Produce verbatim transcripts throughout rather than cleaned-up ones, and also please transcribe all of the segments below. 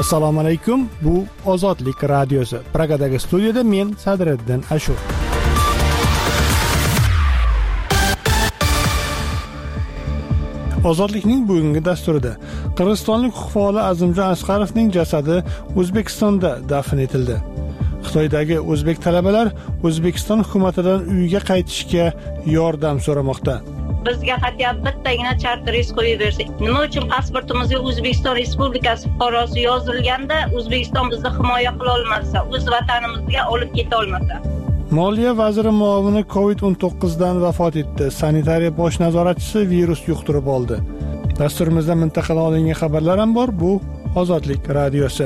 Assalomu alaykum. Bu Ozodlik radiosi. Pragadagi studiyada men Sadriddin Ashur. Ozodlikning bugungi dasturida qirg'izistonlik huquqboni Azimjon Asqarovning jasadi O'zbekistonda dafn etildi. Xitoydagi o'zbek talabalar O'zbekiston hukumatidan uyiga qaytishga yordam so'ramoqda. Bizga hatto bittagina charter reys qo'yib bersak, nima uchun pasportimizga O'zbekiston Respublikasi fuqarosi yozilganda O'zbekiston bizni himoya qila olmasa, o'z vatanimizga olib keta olmasa? Moliya vaziri muovini covid o'n to'qqiz dan vafot etdi. Sanitariya bosh nazoratchisi virus yuqtirib oldi. Dasturimizda mintaqadan olingan xabarlar ham bor. Bu Ozodlik radiosi.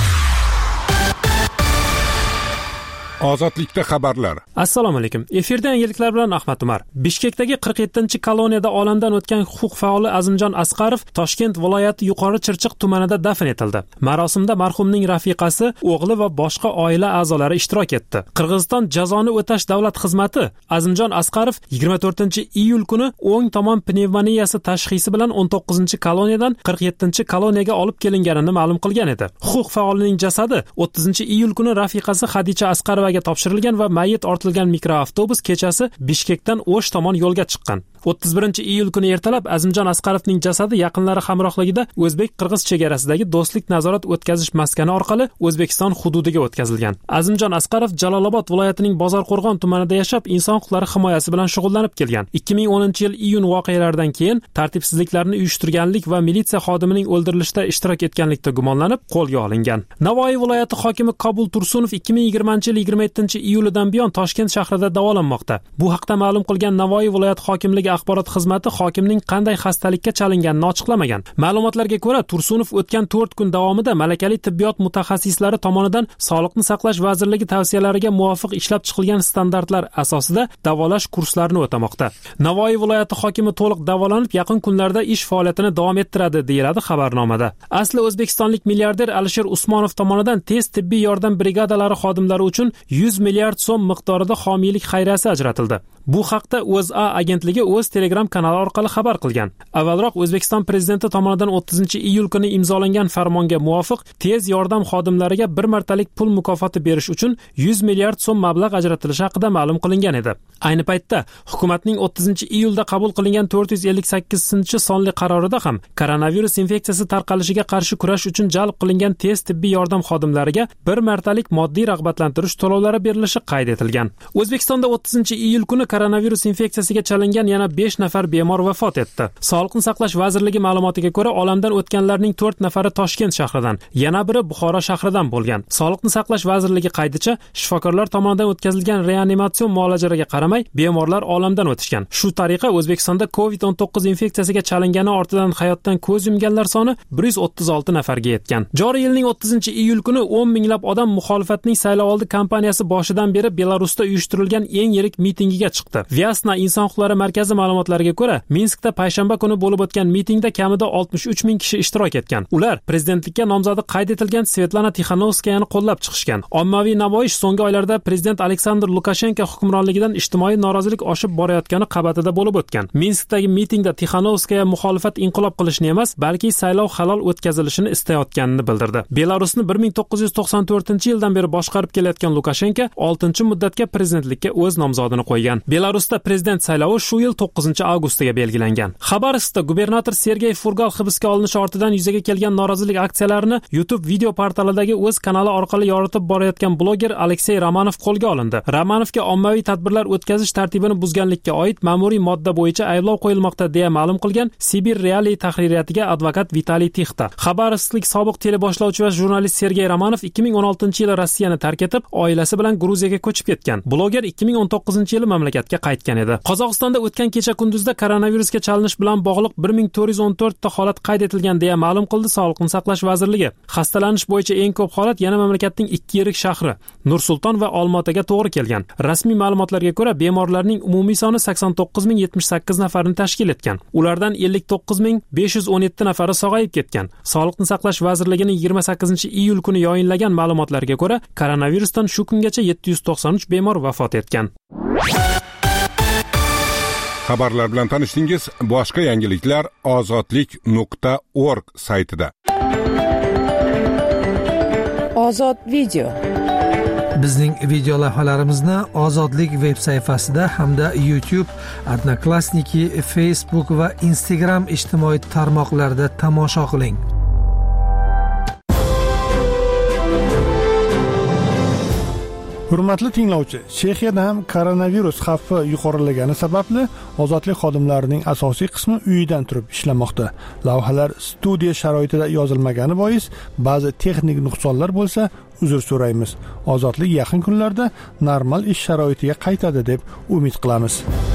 Ozodlikda xabarlar. Assalomu alaykum. Efirda yangiliklar bilan Ahmad Umar. Bishkekdagi qirq yettinchi koloniyada olamdan o'tgan huquq faoli Azimjon Asqarov Toshkent viloyati Yuqori Chirchiq tumanida dafn etildi. Marosimda marhumning rafiqasi, o'g'li va boshqa oila a'zolari ishtirok etdi. Qirg'iziston jazoni o'tash davlat xizmati Azimjon Asqarov yigirma to'rtinchi iyul kuni o'ng tomon pnevmoniyasi tashxisi bilan o'n to'qqizinchi koloniyadan qirq yettinchi koloniyaga olib kelinganini ma'lum qilgan edi. Huquq faolining jasadi o'ttizinchi iyul kuni rafiqasi Xadicha Asqarov topshirilgan va mayit ortilgan mikroavtobus kechasi Bishkekdan O'sh tomon yo'lga chiqqan. o'ttiz birinchi iyul kuni ertalab Azimjon Asqarovning jasadi yaqinlari hamrohligida o'zbek-qirg'iz chegarasidagi do'stlik nazorat o'tkazish maskani orqali O'zbekiston hududiga o'tkazilgan. Azimjon Asqarov Jalolobod viloyatining Bozorqo'rg'on tumanida yashab, inson huquqlari himoyasi bilan shug'ullanib kelgan. ikki ming o'ninchi yil iyun voqealaridan keyin tartibsizliklarni uyushtirganlik va militsiya xodimining o'ldirilishida ishtirok etganlikda gumonlanib qo'lga olingan. Navoiy viloyati hokimi Qabul Tursunov ikki ming yigirmanchi yil yigirma yettinchi iyulidan buyon Toshkent shahrida davolanmoqda. Bu haqda ma'lum qilgan Navoiy viloyat hokimligi axborot xizmati hokimning qanday xastalikka chalinganini ochiqlamagan. Ma'lumotlarga ko'ra, Tursunov o'tgan to'rt kun davomida malakali tibbiyot mutaxassislari tomonidan Sog'liqni saqlash vazirligi tavsiyalariga muvofiq ishlab chiqilgan standartlar asosida davolash kurslarini o'tamoqda. Navoiy viloyati hokimi to'liq davolanib, yaqin kunlarda ish faoliyatini davom ettiradi, deyiladi xabarnomada. Asli o'zbekistonlik milliarder Alisher Usmonov tomonidan tez tibbiy yordam brigadalari xodimlari uchun yuz milliard so'm miqdorida homiylik xayriyasi ajratildi. Bu haqda O'zA agentligi o'z Telegram kanali orqali xabar qilgan. Avvalroq O'zbekiston prezidenti tomonidan o'ttizinchi iyul kuni imzolangan farmonga muvofiq tez yordam xodimlariga bir martalik pul mukofoti berish uchun yuz milliard so'm mablag' ajratilishi haqida ma'lum qilingan edi. Ayni paytda hukumatning o'ttizinchi iyulda qabul qilingan to'rt yuz ellik sakkizinchi sonli qarorida ham koronavirus infeksiyasi tarqalishiga qarshi kurash uchun jalb qilingan tez tibbiy yordam xodimlariga bir martalik moddiy rag'batlantirish to'lovlari berilishi qayd etilgan. O'zbekistonda o'ttizinchi iyul kuni koronavirus infeksiyasiga chalingan yana besh nafar bemor vafot etdi. Sog'liqni saqlash vazirligi ma'lumotiga ko'ra, olamdan o'tganlarning to'rt nafari Toshkent shahridan, yana biri Buxoro shahridan bo'lgan. Sog'liqni saqlash vazirligi qaydicha, shifokorlar tomonidan o'tkazilgan reanimatsion muolajalarga qaramay, bemorlar olamdan o'tishgan. Shu tariqa O'zbekistonda covid o'n to'qqiz infeksiyasiga chalingani ortidan hayotdan ko'z yumganlar soni bir yuz o'ttiz olti nafarga yetgan. Joriy yilning o'ttizinchi iyul kuni o'n minglab odam muxolifatning saylovoldi kampaniyasi boshidan beri Belarusda uyushtirilgan eng yirik mitingiga chiqdi. Vyasna inson huquqlari markazi ma'lumotlariga ko'ra, Minskda payshanba kuni bo'lib o'tgan mitingda kamida oltmish uch ming kishi ishtirok etgan. Ular prezidentlikka nomzodi qayd etilgan Svetlana Tixanovskayani qo'llab chiqishgan. Ommaviy namoyish so'nggi oylarda prezident Aleksandr Lukashenko hukmronligidan ijtimoiy norozilik oshib borayotgani qabatida bo'lib o'tgan. Minskdagi mitingda Tixanovskaya muxolifat inqilob qilishni emas, balki saylov halol o'tkazilishini istayotganini bildirdi. Belarusni bir ming to'qqiz yuz to'qson to'rtinchi yildan beri boshqarib kelayotgan Lukashenko oltinchi muddatga prezidentlikka o'z nomzodini qo'ygan. Belarusda prezident saylovi shu yil to'qqizinchi avgustga belgilangan. Xabarovskda gubernator Sergey Furgal hibsga olinishi ortidan yuzaga kelgan norozilik aksiyalarini YouTube video portalidagi o'z kanali orqali yoritib borayotgan bloger Aleksey Romanov qo'lga olindi. Romanovga ommaviy tadbirlar o'tkazish tartibini buzganlikka oid ma'muriy modda bo'yicha ayblov qo'yilmoqda, deya ma'lum qilgan Sibir Realiy tahririyatiga advokat Vitaliy Tixta. Xabarovsklik sobiq teleboshlovchi va jurnalist Sergey Romanov ikki ming o'n oltinchi yili Rossiyani tark etib, oilasi bilan Gruziyaga ko'chib ketgan. Bloger ikki ming o'n to'qqizinchi yili mamlakatga qaytgan edi. Qozog'istonda o'tgan kecha kunduzda koronavirusga chalinish bilan bog'liq bir ming to'rt yuz o'n to'rt ta holat qayd etilgan, deya ma'lum qildi Sog'liqni saqlash vazirligi. Xastalanish bo'yicha eng ko'p holat yana mamlakatning ikki yirik shahri Nur-Sulton va Olmaotaga to'g'ri kelgan. Rasmiy ma'lumotlarga ko'ra, bemorlarning umumiy soni sakson to'qqiz ming yetmish sakkiz nafarni tashkil etgan. Ulardan ellik to'qqiz ming besh yuz o'n yetti nafari sog'ayib ketgan. Sog'liqni saqlash vazirligining yigirma sakkizinchi iyul kuni yayinlagan ma'lumotlarga ko'ra, koronavirusdan shu kungacha yetti yuz to'qson uch bemor vafot etgan. Xabarlar bilan tanishdingiz. Boshqa yangiliklar ozodlik nuqta org saytida. Ozod video. Bizning video lavhalarimizni Ozodlik veb sayfasida hamda YouTube, Odnoklassniki, Facebook va Instagram ijtimoiy tarmoqlarida tomosha qiling. Hurmatli tinglovchi, Chexiyada ham koronavirus xavfi yuqorilagani sababli ozodlik xodimlarining asosiy qismi uyidan turib ishlamoqda. Lavhalar studiya sharoitida yozilmagani bois ba'zi texnik nuqsonlar bo'lsa, uzr so'raymiz. Ozodlik yaqin kunlarda normal ish sharoitiga qaytadi deb umid qilamiz.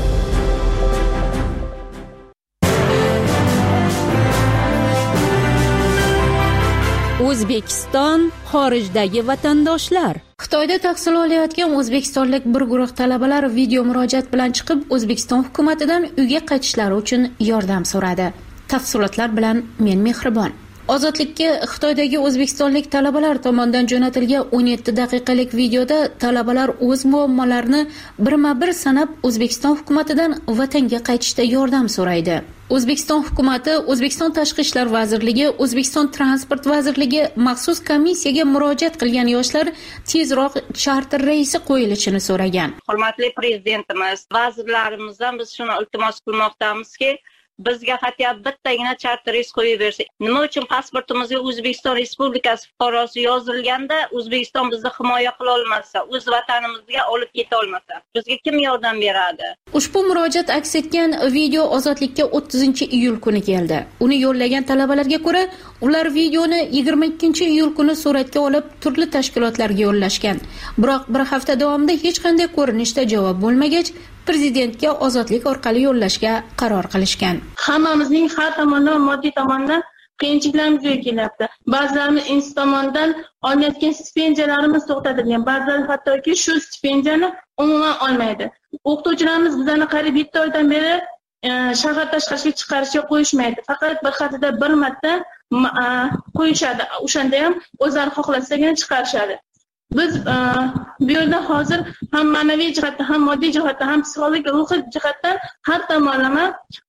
O'zbekiston xorijdagi vatandoshlar. Xitoyda tahsil olayotgan o'zbekistonlik bir guruh talabalar video murojaat bilan chiqib, O'zbekiston hukumatidan uyga qaytishlari uchun yordam so'radi. Tafsilotlar bilan men Mehribon. Ozodlikka Xitoydagi o'zbekistonlik talabalar tomonidan jo'natilgan o'n yetti daqiqalik videoda talabalar o'z muammolarini birma-bir sanab O'zbekiston hukumatidan vatanga qaytishda yordam so'raydi. O'zbekiston hukumati, O'zbekiston Tashqi ishlar vazirligi, O'zbekiston Transport vazirligi maxsus komissiyaga murojaat qilgan yoshlar tezroq charter reysi qo'yilishini so'ragan. Hurmatli prezidentimiz, vazirlarimizdan biz shuni iltimos qilmoqdamizki, bizga hatto bittagina charter reys qo'yib bersa. Nima uchun pasportimizga O'zbekiston Respublikasi fuqarosi yozilganda O'zbekiston bizni himoya qila olmasa, o'z vatanimizga olib keta olmasa, bizga kim yordam beradi? Ushbu murojaat aks etgan video Ozodlikka o'ttizinchi iyul kuni keldi. Uni yo'llagan talabalarga ko'ra, ular videoni yigirma ikkinchi iyul kuni suratga olib turli tashkilotlarga yo'llashgan. Biroq bir hafta davomida hech qanday ko'rinishda javob bo'lmagach, prezidentga ozodlik orqali yo'llashga qaror qilishgan. Hammamizning har tomondan, moddiy tomondan qiyinchiliklarimiz kelyapti. Ba'zilarimiz institut tomonidan olayotgan stipendiyalarimiz to'xtatilgan. Ba'zilar hattoki shu stipendiyani umuman olmaydi. O'qituvchilarimiz bizlarni qariyb yetti oydan beri shahar tashqariga chiqarishga qo'yishmaydi. Faqat bir haftada bir marta qo'yishadi. O'shanda ham o'zlari xohlasagina chiqarishadi. Biz bu yerda hozir ham ma'naviy jihatdan, ham moddiy jihatdan, ham psixologik, ruhiy jihatdan har tomonlama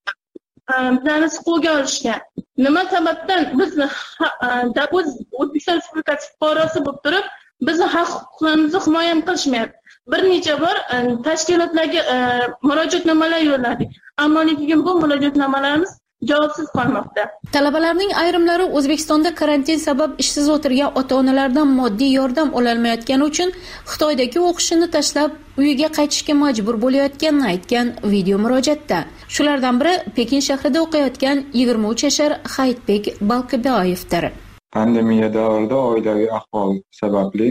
bizlarni siquvga olishgan. Nima sababdan biz O'zbekiston Respublikasi fuqarosi bo'lib turib, bizni haq-huquqlarimizni himoya qilishmayapti. Bir necha bor tashkilotlarga murojaatnomalar yo'lladik. Ammo lekin bu murojaatnomalarimiz javobsiz qolmoqda. Talabalarning ayrimlari O'zbekistonda karantin sabab ishsiz o'tirgan ota-onalardan moddiy yordam ololmayotgani uchun Xitoydagi o'qishini tashlab uyiga qaytishga majbur bo'layotganini aytgan video murojaatda. Shulardan biri Pekin shahrida o'qiyotgan yigirma uch yashar Hayitbek Balqiboyevdir. Pandemiya davrida oilaviy ahvol sababli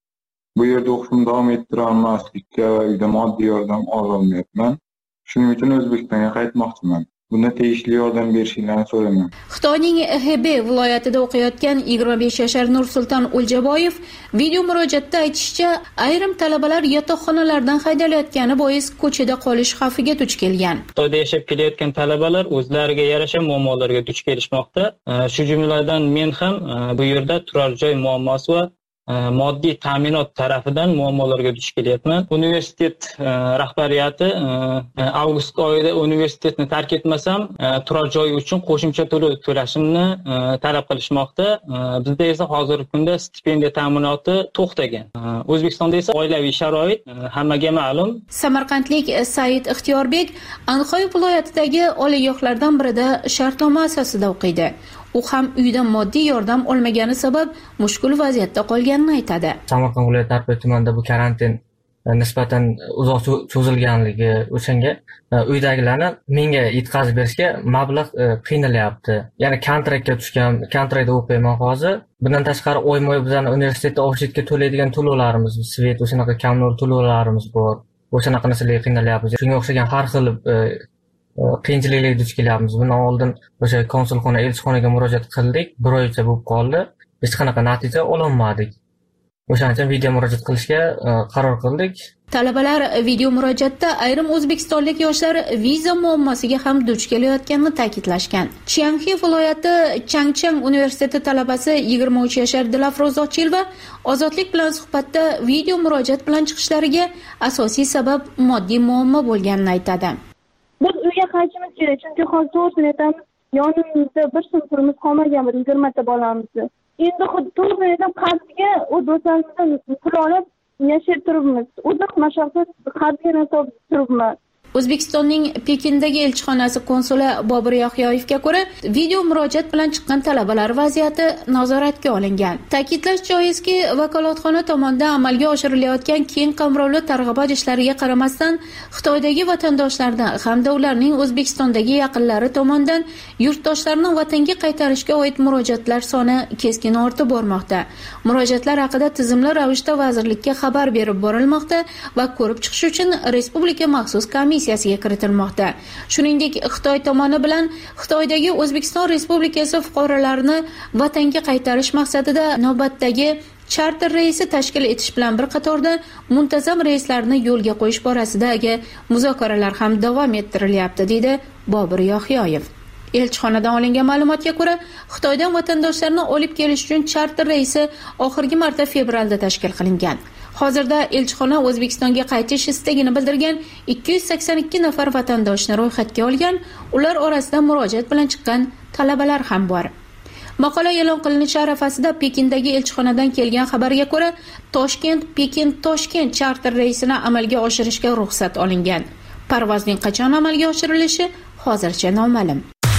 bu yerda o'qishimni davom ettira olmaslikka va uyda moddiy yordam ololmayapman. Shuning uchun O'zbekistonga qaytmoqchiman. Bunda tegishli yordam berishingizni so'rayman. Xitoyning Hebei viloyatida o'qiyotgan yigirma besh yashar Nursulton O'ljaboyev video murojaatda aytishicha, ayrim talabalar yotoqxonalardan haydalayotgani bois ko'chada qolish xavfiga duch kelgan. Xitoyda yashab kelayotgan talabalar o'zlariga yarasha muammolarga duch kelishmoqda. Shu jumladan men ham bu yerda turar joy muammosi va moddiy ta'minot tarafidan muammolarga duch kelyapman. Universitet rahbariyati avgust oyida universitetni tark etmasam, turar joy uchun qo'shimcha to'lov to'lashimni talab qilishmoqda. Bizda esa hozirgi kunda stipendiya ta'minoti to'xtagan. O'zbekistonda esa oilaviy sharoit hammaga ma'lum. Samarqandlik Said Ixtiyorbek Anxoy viloyatidagi oliygohlardan birida shartnoma asosida o'qiydi. U ham uydan moddiy yordam olmagani sabab mushkul vaziyatda qolganini aytadi. Samarqand viloyati Arpa tumanida bu karantin nisbatan uzoq cho'zilganligi o'shanga uydagilarni menga yetkazib berishga mablag' qiynalyapti. Ya'ni kontraktga tushgan, kontraktda o'qiyman hozir. Bundan tashqari oyma-oy bizning universitetda obshetga to'laydigan to'lovlarimiz, svet o'shanaqa kommunal to'lovlarimiz bor. O'shanaqa narsalarga qiynalyapmiz. Shunga o'xshagan har xil qiyinchiliklarga duch kelyapmiz. Bundan oldin o'sha konsulxona, elchixonaga murojaat qildik, bir oycha bo'lib qoldi. Hech qanaqa natija ololmadik. O'shaning uchun video murojaat qilishga qaror qildik. Talabalar video murojaatda ayrim o'zbekistonlik yoshlar viza muammosiga ham duch kelayotganini ta'kidlashgan. Chiangxi viloyati Changchang universiteti talabasi yigirma uch yashar Dilafroz Ochilova Ozodlik bilan suhbatda video murojaat bilan chiqishlariga asosiy sabab moddiy muammo bo'lganini aytadi. Biz uyga qaytishimiz kerak, chunki hozir to'g'risini aytamiz, yonimizda bir sinfimiz qolmagan, bir yigirmata bolamizni. Endi xuddi to'g'ri aytib qaddiga u do'stlarimizdan pul olib yashab turibmiz. Uzoq mashaqqat qaddiga nasib turibmiz. O'zbekistonning Pekindagi elchixonasi konsuli Bobur Yohyoyevga ko'ra, video murojaat bilan chiqqan talabalar vaziyati nazoratga olingan. Ta'kidlash joizki, vakolatxona tomonidan amalga oshirilayotgan keng qamrovli targ'ibot ishlariga qaramasdan, Xitoydagi vatandoshlardan hamda ularning O'zbekistondagi yaqinlari tomonidan yurtdoshlarni vatanga qaytarishga oid murojaatlar soni keskin ortib bormoqda. Murojaatlar haqida tizimli ravishda vazirlikka xabar berib borilmoqda va ko'rib chiqish uchun respublika maxsus komissiya siyasiga kiritilmoqda. Shuningdek, Xitoy tomoni bilan Xitoydagi O'zbekiston Respublikasi fuqarolarini vatanga qaytarish maqsadida navbatdagi charter reysi tashkil etish bilan bir qatorda muntazam reyslarni yo'lga qo'yish borasidagi muzokaralar ham davom ettirilyapti, deydi Bobur Yohyoyev. Elchixonadan olingan ma'lumotga ko'ra, Xitoydan vatandoshlarni olib kelish uchun charter reysi oxirgi marta fevralda tashkil qilingan. Hozirda elchixona O'zbekistonga qaytish istagini bildirgan ikki yuz sakson ikki nafar vatandoshni ro'yxatga olgan, ular orasida murojaat bilan chiqqan talabalar ham bor. Maqola e'lon qilinishi arafasida Pekindagi elchixonadan kelgan xabarga ko'ra, Toshkent-Pekin-Toshkent charter reysini amalga oshirishga ruxsat olingan. Parvozning qachon amalga oshirilishi hozircha noma'lum.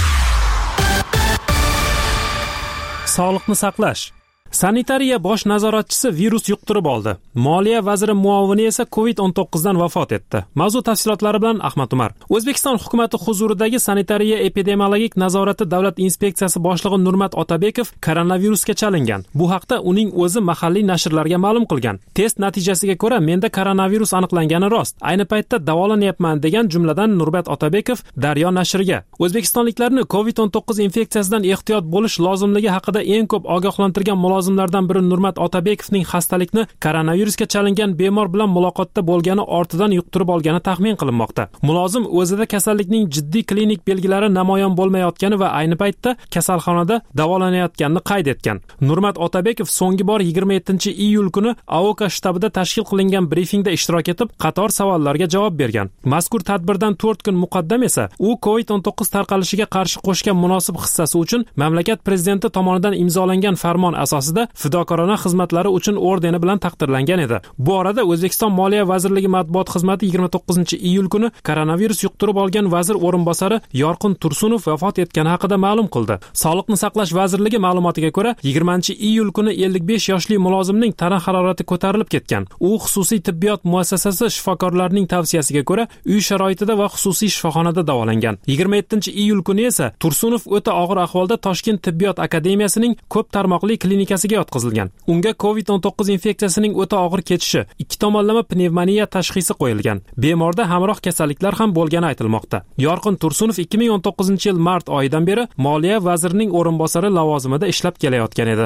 Sog'liqni saqlash. Sanitariya bosh nazoratchisi virus yuqtirib oldi. Moliya vaziri muovini esa covid o'n to'qqiz dan vafot etdi. Mavzu tafsilotlari bilan Ahmad Umar. O'zbekiston hukumatı huzuridagi sanitariya epidemiologik nazorati davlat inspeksiyasi boshlig'i Nurmat Otabekov koronavirusga chalingan. Bu haqda uning o'zi mahalliy nashrlarga ma'lum qilgan. Test natijasiga ko'ra menda koronavirus aniqlangani rost. Ayni paytda davolanyapman degan jumladan Nurmat Otabekov Daryo nashriga o'zbekistonliklarni covid o'n to'qqiz infeksiyasidan ehtiyot bo'lish lozimligi haqida eng ko'p ogohlantirgan mulozimlardan biri Nurmat Otabekovning xastalikni koronavirusga chalingan bemor bilan muloqotda bo'lgani ortidan yuqtirib olgani taxmin qilinmoqda. Mulozim o'zida kasallikning jiddiy klinik belgilari namoyon bo'lmayotgani va ayni paytda kasalxonada davolanayotganini qayd etgan. Nurmat Otabekov so'nggi bor yigirma yettinchi iyul kuni A O K shtabida tashkil qilingan brifingda ishtirok etib, qator savollarga javob bergan. Mazkur tadbirdan to'rt kun muqaddam esa u covid o'n to'qqiz tarqalishiga qarshi qo'shgan munosib hissasi uchun mamlakat prezidenti tomonidan imzolangan farmon asosida fidokorona xizmatlari uchun ordeni bilan taqdirlangan edi. Bu orada O'zbekiston Moliya vazirligi matbuot xizmati yigirma to'qqizinchi iyul kuni koronavirus yuqtirib olgan vazir o'rinbosari Yorqin Tursunov vafot etgani haqida ma'lum qildi. Sog'liqni saqlash vazirligi ma'lumotiga ko'ra, yigirmanchi iyul kuni ellik besh yoshli mulozimning tana harorati ko'tarilib ketgan. U xususiy tibbiyot muassasasi shifokorlarining tavsiyasiga ko'ra uy sharoitida va xususiy shifoxonada davolangan. yigirma yettinchi iyul kuni esa Tursunov o'ta og'ir ahvolda Toshkent tibbiyot akademiyasining ko'p tarmoqli klinikasiga yotqizilgan. Unga covid o'n to'qqiz infeksiyasining o'ta og'ir kechishi, ikki tomonlama pnevmoniya tashxisi qo'yilgan. Bemorda hamroh kasalliklar ham bo'lgani aytilmoqda. Yorqin Tursunov ikki ming o'n to'qqizinchi yil mart oyidan beri Moliya vazirining o'rinbosari lavozimida ishlab kelayotgan edi.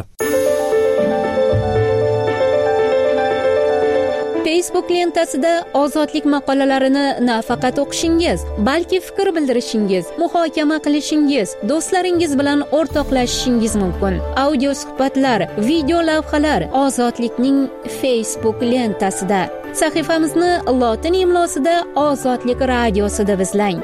Facebook lentasida ozodlik maqolalarini nafaqat o'qishingiz, balki fikr bildirishingiz, muhokama qilishingiz, do'stlaringiz bilan o'rtoqlashishingiz mumkin. Audio suhbatlar, video lavhalar Ozodlikning Facebook lentasida. Sahifamizni lotin imlosida Ozodlik radiosida izlang.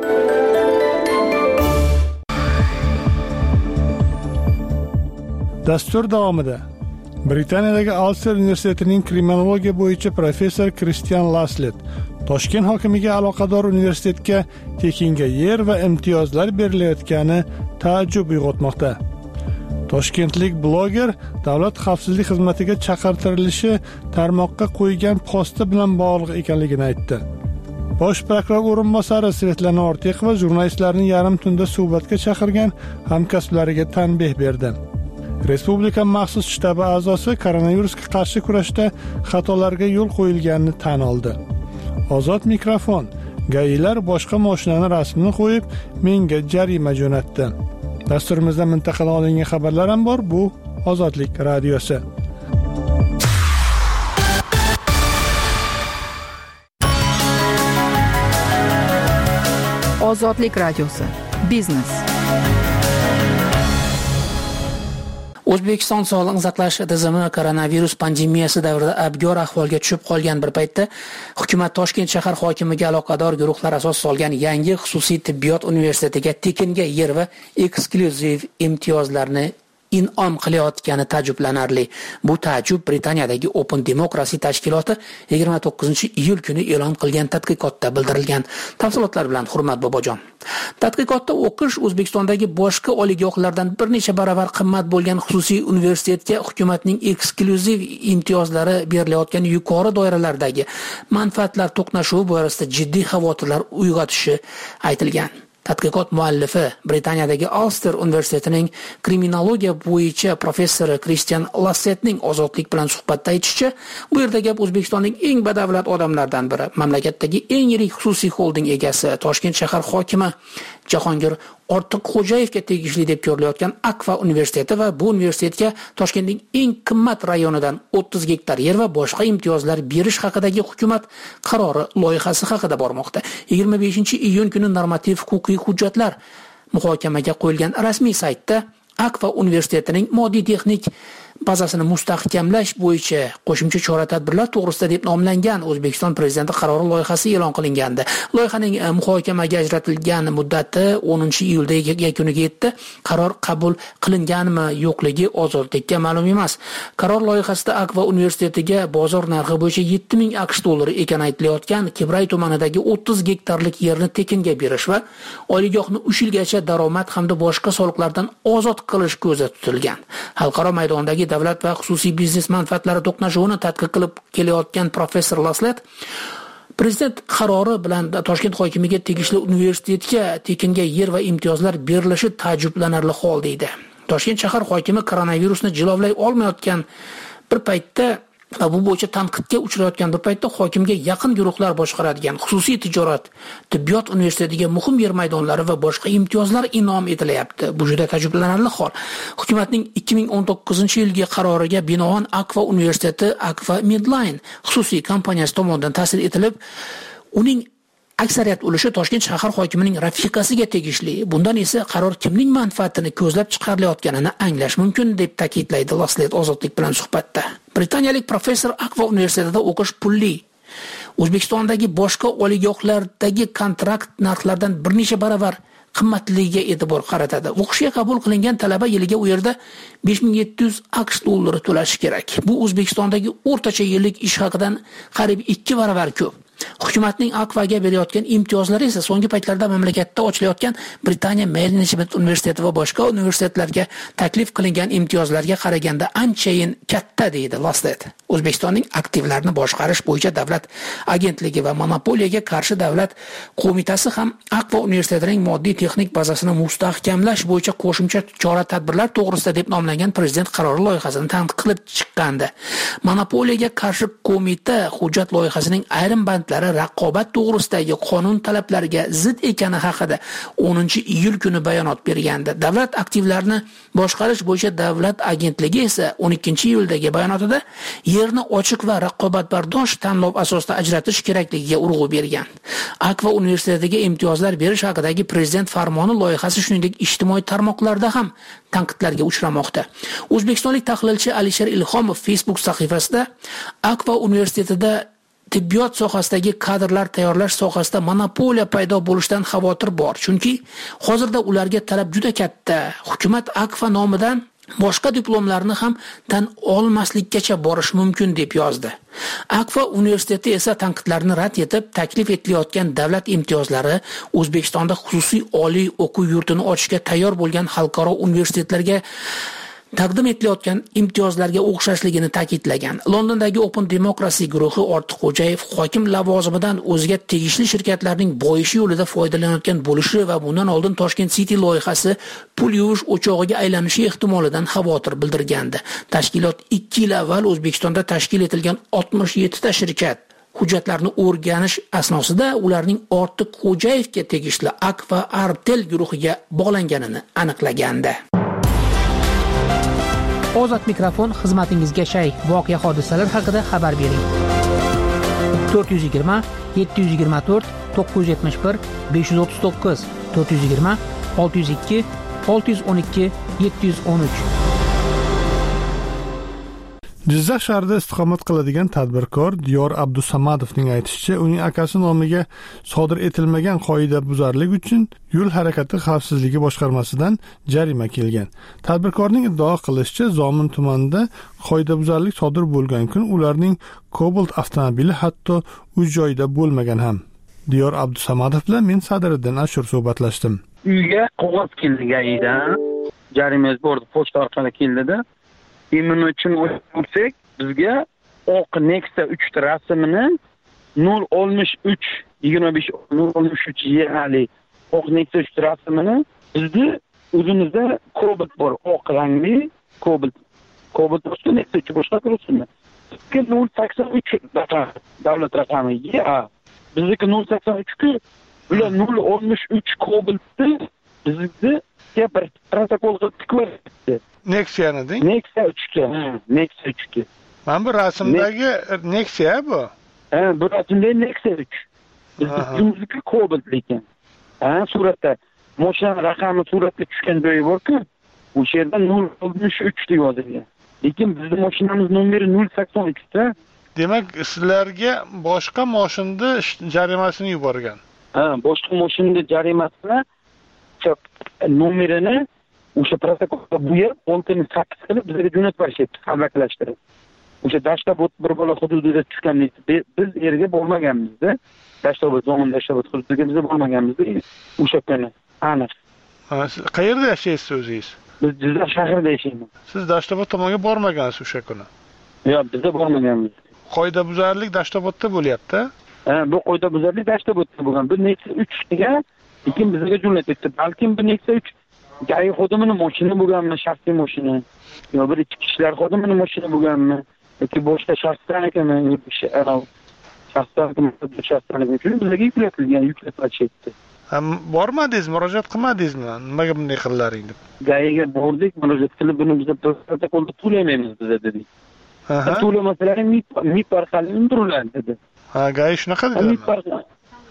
Dastur davomida Britaniyadagi Ulster universitetining kriminologiya bo'yicha professor Kristian Laslet Toshkent hokimiga aloqador universitetga tekinga yer va imtiyozlar berilayotgani taajjub uyg'otmoqda. Toshkentlik bloger davlat xavfsizlik xizmatiga chaqirtirilishi tarmoqqa qo'ygan posti bilan bog'liq ekanligini aytdi. Bosh prokuror o'rinbosari Svetlana Ortiqova jurnalistlarni yarim tunda suhbatga chaqirgan hamkasblariga tanbeh berdi. Respublika maxsus shtabi a'zosi koronavirusga qarshi kurashda xatolarga yo'l qo'yilganini tan oldi. Ozod mikrofon. Gailar boshqa mashinani rasmini qo'yib, menga jarima jo'natdi. Dasturimizda mintaqadan olingan xabarlar ham bor. Bu Ozodlik radiosi. Ozodlik radiosi. Biznes. O'zbekiston sog'liqni saqlash tizimi koronavirus pandemiyasi davrida abgor ahvolga tushib qolgan bir paytda hukumat Toshkent shahar hokimiga aloqador guruhlar asos solgan yangi xususiy tibbiyot universitetiga tekinga yer va eksklyuziv imtiyozlarni in'om qilayotgani ta'jublanarli. Bu ta'jub Britaniyadagi Open Democracy tashkiloti yigirma to'qqizinchi iyul kuni e'lon qilgan tadqiqotda bildirilgan. Tafsilotlar bilan Hurmat Bobojon. Tadqiqotda o'qish O'zbekistondagi boshqa oliygohlardan bir necha barobar qimmat bo'lgan xususiy universitetga hukumatning eksklyuziv imtiyozlari berilayotgan yuqori doiralardagi manfaatlar to'qnashuvi borasida jiddiy xavotirlar uyg'otishi aytilgan. Tadqiqot muallifi Britaniyadagi Ulster universitetining kriminologiya bo'yicha professori Christian Lassetning Ozodlik bilan suhbatda aytishicha, bu yerda gap O'zbekistonning eng badavlat odamlardan biri, mamlakatdagi eng yirik xususiy holding egasi, Toshkent shahar hokimi Jahongir Ortiqxo'jayevga tegishli deb ko'rilayotgan Akfa universiteti va bu universitetga Toshkentning eng qimmat rayonidan o'ttiz gektar yer va boshqa imtiyozlar berish haqidagi hukumat qarori loyihasi haqida bormoqda. yigirma beshinchi iyun kuni normativ huquqiy hujjatlar muhokamaga qo'yilgan rasmiy saytda Akfa universitetining moddiy texnik bazasini mustahkamlash bo'yicha qo'shimcha chora-tadbirlar to'g'risida deb nomlangan O'zbekiston prezidenti qarori loyihasi e'lon qilingandi. Loyihaning muhokamaga ajratilgan muddati o'ninchi iyulda yakuniga yetdi. Qaror qabul qilinganmi, yo'qligi ozodlikka ma'lum emas. Qaror loyihasida Akfa universitetiga bozor narxi bo'yicha yetti ming aqsh dollari ekani aytilayotgan Kibray tumanidagi o'ttiz gektarlik yerni tekinga berish va oliygohni uch yilgacha daromad hamda boshqa soliqlardan ozod qilish ko'zda tutilgan. Xalqaro maydondagi davlat va xususiy biznes manfaatlari to'qnashuvini tadqiq qilib kelayotgan professor Laslet prezident qarori bilan Toshkent hokimiga tegishli universitetga tekinga yer va imtiyozlar berilishi ta'jublanarli hol deydi. Toshkent shahar hokimi koronavirusni jilovlay olmayotgan bir paytda va bu bo'yicha tanqidga uchrayotgan bir paytda hokimga yaqin guruhlar boshqaradigan xususiy tijorat, tibbiyot universitetiga muhim yer maydonlari va boshqa imtiyozlar in'om etilyapti. Bu juda ta'jublanarli hol. Hukumatning ikki ming o'n to'qqizinchi yilgi qaroriga binoan Akfa universiteti Akfa Midline xususiy kompaniyasi tomonidan ta'sis etilib, uning aksariyat ulushi Toshkent shahar hokimining rafiqasiga tegishli. Bundan esa qaror kimning manfaatini ko'zlab chiqarilayotganini anglash mumkin deb ta'kidlaydi Laslet Ozodlik bilan suhbatda. Britaniyalik professor Akfa universitetida o'qish pulli. O'zbekistondagi boshqa oliygohlardagi kontrakt narxlaridan bir necha barobar qimmatligiga e'tibor qaratadi. O'qishga qabul qilingan talaba yiliga u yerda besh ming yetti yuz aqsh dollari to'lashi kerak. Bu O'zbekistondagi o'rtacha yillik ish haqidan qariyb ikki barobar ko'p. Hukumatning Akfaga berayotgan imtiyozlari esa so'nggi paytlarda mamlakatda ochilayotgan Britaniya Management universiteti va boshqa universitetlarga taklif qilingan imtiyozlarga qaraganda anchayin katta deydi Laslet. O'zbekistonning aktivlarni boshqarish bo'yicha davlat agentligi va monopoliyaga qarshi davlat qo'mitasi ham Akfa universitetining moddiy texnik bazasini mustahkamlash bo'yicha qo'shimcha chora-tadbirlar to'g'risida deb nomlangan prezident qarori loyihasini tanqid qilib chiqqandi. Monopoliyaga qarshi qo'mita hujjat loyihasining ayrim bandlari raqobat to'g'risidagi qonun talablariga zid ekani haqida o'ninchi iyul kuni bayonot bergandi. Davlat aktivlarini boshqarish bo'yicha davlat agentligi esa o'n ikkinchi iyuldagi bayonotida yerni ochiq va raqobatbardosh tanlov asosida ajratish kerakligiga urg'u bergan. Akfa universitetiga imtiyozlar berish haqidagi prezident farmoni loyihasi shuningdek ijtimoiy tarmoqlarda ham tanqidlarga uchramoqda. O'zbekistonlik tahlilchi Alisher Ilhomov Facebook sahifasida Akfa universitetida tibbiyot sohasidagi kadrlar tayyorlash sohasida monopoliya paydo bo'lishidan xavotir bor. Chunki hozirda ularga talab juda katta. Hukumat Akfa nomidan boshqa diplomlarni ham tan olmaslikkacha borish mumkin deb yozdi. Akfa universiteti esa tanqidlarni rad etib, taklif etilayotgan davlat imtiyozlari O'zbekistonda xususiy oliy o'quv yurtini ochishga tayyor bo'lgan xalqaro universitetlarga taqdim etilayotgan imtiyozlarga o'xshashligini ta'kidlagan. Londondagi Open Democracy guruhi Ortiqxo'jayev hokim lavozimidan o'ziga tegishli shirkatlarning boyishi yo'lida foydalanayotgan bo'lishi va bundan oldin Toshkent City loyihasi pul yuvish o'chog'iga aylanishi ehtimolidan xavotir bildirgandi. Tashkilot ikki yil avval O'zbekistonda tashkil etilgan oltmish yettita shirkat hujjatlarni o'rganish asnosida ularning Ortiqxo'jayevga tegishli Akfa Artel guruhiga bog'langanini aniqlagandi. Ozod mikrofon xizmatingizga shay. Voqea hodisalar haqida xabar bering. to'rt yuz yigirma yetti yuz yigirma to'rt to'qqiz yuz yetmish bir besh yuz o'ttiz to'qqiz to'rt yuz yigirma olti yuz ikki olti yuz o'n ikki yetti yuz o'n uch Jizzax shahrida istiqomat qiladigan tadbirkor Diyor Abdusamadovning aytishicha, uning akasi nomiga sodir etilmagan qoidabuzarlik uchun yo'l harakati xavfsizligi boshqarmasidan jarima kelgan. Tadbirkorning iddao qilishicha, Zomin tumanida qoidabuzarlik sodir bo'lgan kun ularning Cobalt avtomobili hatto uch joyda bo'lmagan ham. Diyor Abdusamadov bilan men Sadiriddin Ashur suhbatlashdim. Uyga qog'oz keldi gayidan. Jarimangiz bordi, pochta orqali keldida. Emin uchun o'tsak, bizga oq Nexia uch ta rasmini nol oltmish uch yigirma besh nol oltmish uch yali oq Nexia uch ta rasmini bizda o'zimizda Cobalt bor, oq rangli Cobalt. Cobalt boshqa Nexia uch boshqa turibdi. nol sakson uch davlat raqami. Ya, bizdeki nol sakson uch ku bular nol oltmish uch Cobaltni bizda bir protokol qilib tikib Nexia'ni deng? Nexia uch ga, ha, Nexia uch ga. Mana bu rasmdagi Nexia bu. Ha, bu rasmdagi Nexia uch. Bizdeki Cobalt lekin. Ha, suratda mashina raqami suratga tushgan joyi bor-ku, o'sha yerda nol oltmish uch deb yozilgan. Lekin bizning mashinamiz nomeri nol sakson uch da. Demak, sizlarga boshqa mashinada jarimasini yuborgan. Ha, boshqa mashinada jarimasini nomerini o'sha protokolga bo'yab, oltini sakkiz qilib bizga jo'natib berishyapti, qalbakilashtirib. O'sha Dashtobod bir bola hududida tushganlik biz yerga bormaganmiz-da. Dashtobod, Zomin Dashtobod hududiga biz bormaganmiz-da. O'sha kuni aniq. Ha, siz qayerda yashaysiz o'zingiz? Biz Jizzax shahrida yashaymiz. Siz Dashtobod tomonga bormagansiz o'sha kuni? Yo'q, biz bormaganmiz. Qoidabuzarlik Dashtobodda bo'lyapti. Ha, bu qoidabuzarlik Dashtobodda bo'lgan. Bu Nexia uch ga lekin bizga jo'natyapti. Balkim bu Nexia uch gayi xodimining mashina bo'lganmi, shaxsiy mashina. Yo bir ichki ishlar xodimining mashina bo'lganmi, yoki boshqa shaxsdan ekanmi, yoki shaxsdan shaxsdan uchun bizga yuklatilgan, yuklatiladi. Ham bormadingiz, murojaat qilmadingizmi? Nimaga bunday qillaring deb? Gayiga bordik, murojaat qilib, buni biz protokolda to'laymaymiz biz dedik. Ha, to'lamasalar MIP orqali undiriladi dedi. Ha, gayi shunaqa dedi. MIP orqali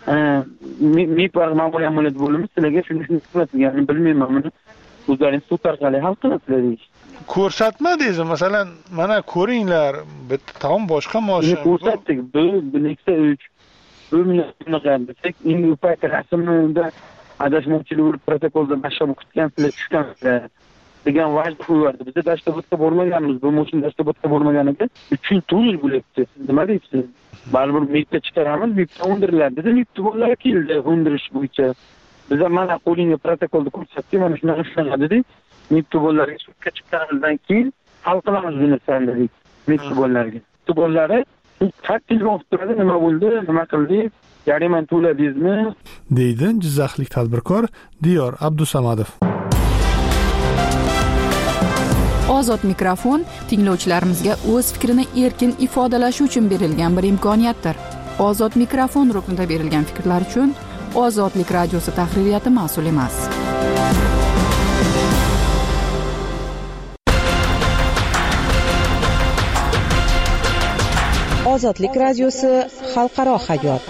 MIP ma'muriy amaliyot bo'limi sizlarga shuni shuni ko'rsatilganini bilmayman, buni o'zlaringiz sud orqali hal qilasizlar. Ko'rsatmadingizmi? Masalan, mana ko'ringlar, bitta tom boshqa mashina. Ko'rsatdik. Bu Nexia uch. Bu bunaqa desak, endi u payt rasmda adashmovchilik bo'lib protokolda bashab o'qitgansizlar, tushgansizlar degan vajda qo'yardi. Biz Dashtobodga bormaganmiz. Bu mashina Dashtobodga bormaganiga uch yil bo'lyapti. Siz nima deysiz? Baribir MIPga chiqaramiz, MIPga undiriladi dedi. MIP to'g'rilar keldi undirish bo'yicha. Biz mana qo'lingga protokolda ko'rsatdik, mana shunaqa shunaqa dedik. MIP to'g'rilarga sudga chiqqanidan keyin hal qilamiz buni san dedik. MIP to'g'rilariga. To'g'rilari qat telefon turadi, nima bo'ldi, nima qildik, jarimani to'ladingizmi? deydi Jizzaxlik tadbirkor Diyor Abdusamadov. Ozod mikrofon tinglovchilarimizga o'z fikrini erkin ifodalashi uchun berilgan bir imkoniyatdir. Ozod mikrofon ruknida berilgan fikrlar uchun Ozodlik radiosi tahririyati mas'ul emas. Ozodlik radiosi xalqaro hayot.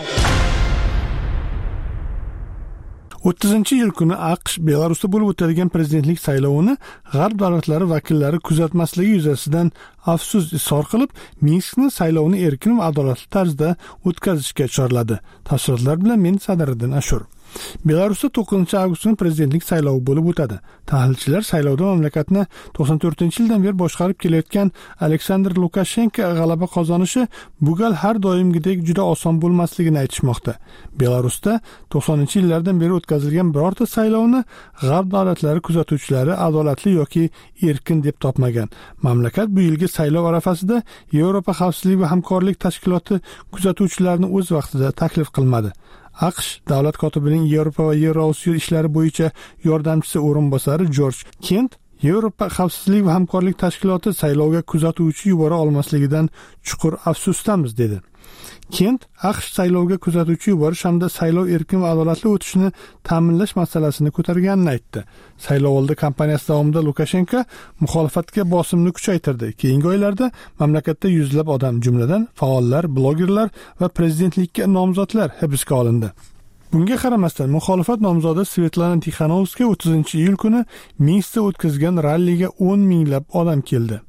o'ttizinchi iyul kuni AQSh Belarusda bo'lib o'tadigan prezidentlik saylovini g'arb davlatlari vakillari kuzatmasligi yuzasidan afsus izhor qilib, Minskni saylovni erkin va adolatli tarzda o'tkazishga chorladi. Tafsilotlar bilan men Sadiriddin Ashur. Belarusda to'qqizinchi avgust kuni prezidentlik saylovi bo'lib o'tadi. Tahlilchilar saylovda mamlakatni to'qson to'rtinchi yildan beri boshqarib kelayotgan Aleksandr Lukashenko g'alaba qozonishi bu gal har doimgidek juda oson bo'lmasligini aytishmoqda. Belarusda to'qsoninchi yillardan beri o'tkazilgan birorta saylovni g'arb davlatlari kuzatuvchilari adolatli yoki erkin deb topmagan. Mamlakat bu yilgi saylov arafasida Yevropa xavfsizlik va hamkorlik tashkiloti kuzatuvchilarini o'z vaqtida taklif qilmadi. AQSh davlat kotibining Yevropa va Yevrosiyo ishlari bo'yicha yordamchisi o'rinbosari Jorj Kent Yevropa xavfsizlik va hamkorlik tashkiloti saylovga kuzatuvchi yubora olmasligidan chuqur afsusdamiz dedi. Kent AQSh saylovga kuzatuvchi yuborish hamda saylov erkin va adolatli o'tishini ta'minlash masalasini ko'targanini aytdi. Saylovoldi kampaniyasi davomida Lukashenko muxolifatga bosimni kuchaytirdi. Keyingi oylarda mamlakatda yuzlab odam, jumladan faollar, blogerlar va prezidentlikka nomzodlar hibsga olindi. Bunga qaramasdan muxolifat nomzodi Svetlana Tixanovskaya o'ttizinchi iyul kuni Minskda o'tkazgan ralliga o'n minglab odam keldi.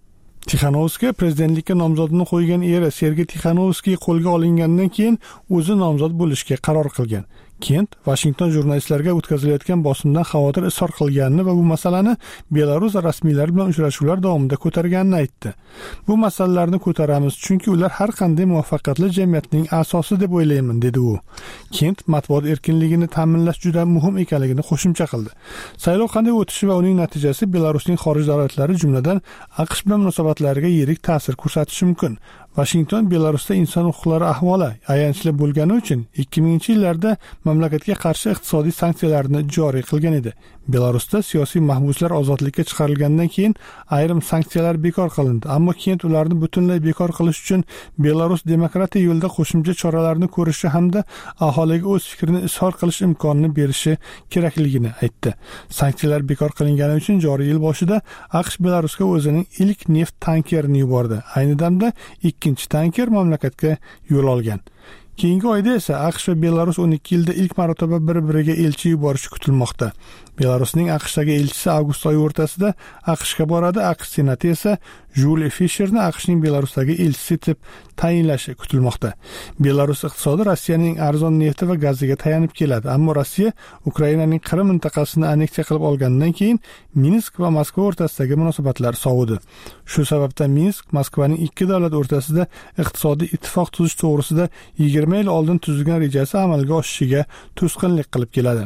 Tixanovskiy prezidentlikka nomzodini qo'ygan eri Sergey Tixanovskiy qo'lga olingandan keyin o'zi nomzod bo'lishga qaror qilgan. Kent Washington jurnalistlarga o'tkazilayotgan bosimdan xavotir izhor qilganini va bu masalani Belarus rasmiylari bilan uchrashuvlar davomida ko'targanini aytdi. Bu masalalarni ko'taramiz, chunki ular har qanday muvaffaqiyatli jamiyatning asosi deb o'ylayman, dedi u. Kent matbuot erkinligini ta'minlash juda muhim ekanligini qo'shimcha qildi. Saylov qanday o'tishi va uning natijasi Belarusning xorij davlatlari, jumladan AQSh bilan munosabatlariga yirik ta'sir ko'rsatishi mumkin. Washington Belarusda inson huquqlari ahvoli ayanchli bo'lgani uchun ikki minginchi yillarda mamlakatga qarshi iqtisodiy sanksiyalarni joriy qilgan edi. Belarusda siyosiy mahbuslar ozodlikka chiqarilgandan keyin ayrim sanksiyalar bekor qilindi, ammo Kent ularni butunlay bekor qilish uchun Belarus demokratiya yo'lida qo'shimcha choralarni ko'rishi hamda aholiga o'z fikrini izhor qilish imkonini berishi kerakligini aytdi. Sanksiyalar bekor qilingani uchun joriy yil boshida AQSh Belarusga o'zining ilk neft tankerini yubordi. Ayni damda ikkinchi tanker mamlakatga yo'l olgan. Keyingi oyda esa AQSh va Belarus o'n ikki yilda ilk marotaba bir-biriga elchi yuborishi kutilmoqda. Belarusning AQShdagi elchisi avgust oyi o'rtasida AQShga boradi. AQSh senati esa Juli Fisherni AQShning Belarusdagi elchisi etib tayinlashi kutilmoqda. Belarus iqtisodi Rossiyaning arzon nefti va gaziga tayanib keladi, ammo Rossiya Ukrainaning Qrim mintaqasini anneksiya qilib olgandan keyin Minsk va Moskva o'rtasidagi munosabatlar sovidi. Shu sababdan Minsk Moskvaning ikki davlat o'rtasida iqtisodiy ittifoq tuzish to'g'risida yigirma yil oldin tuzilgan rejasi amalga oshishiga to'sqinlik qilib keladi.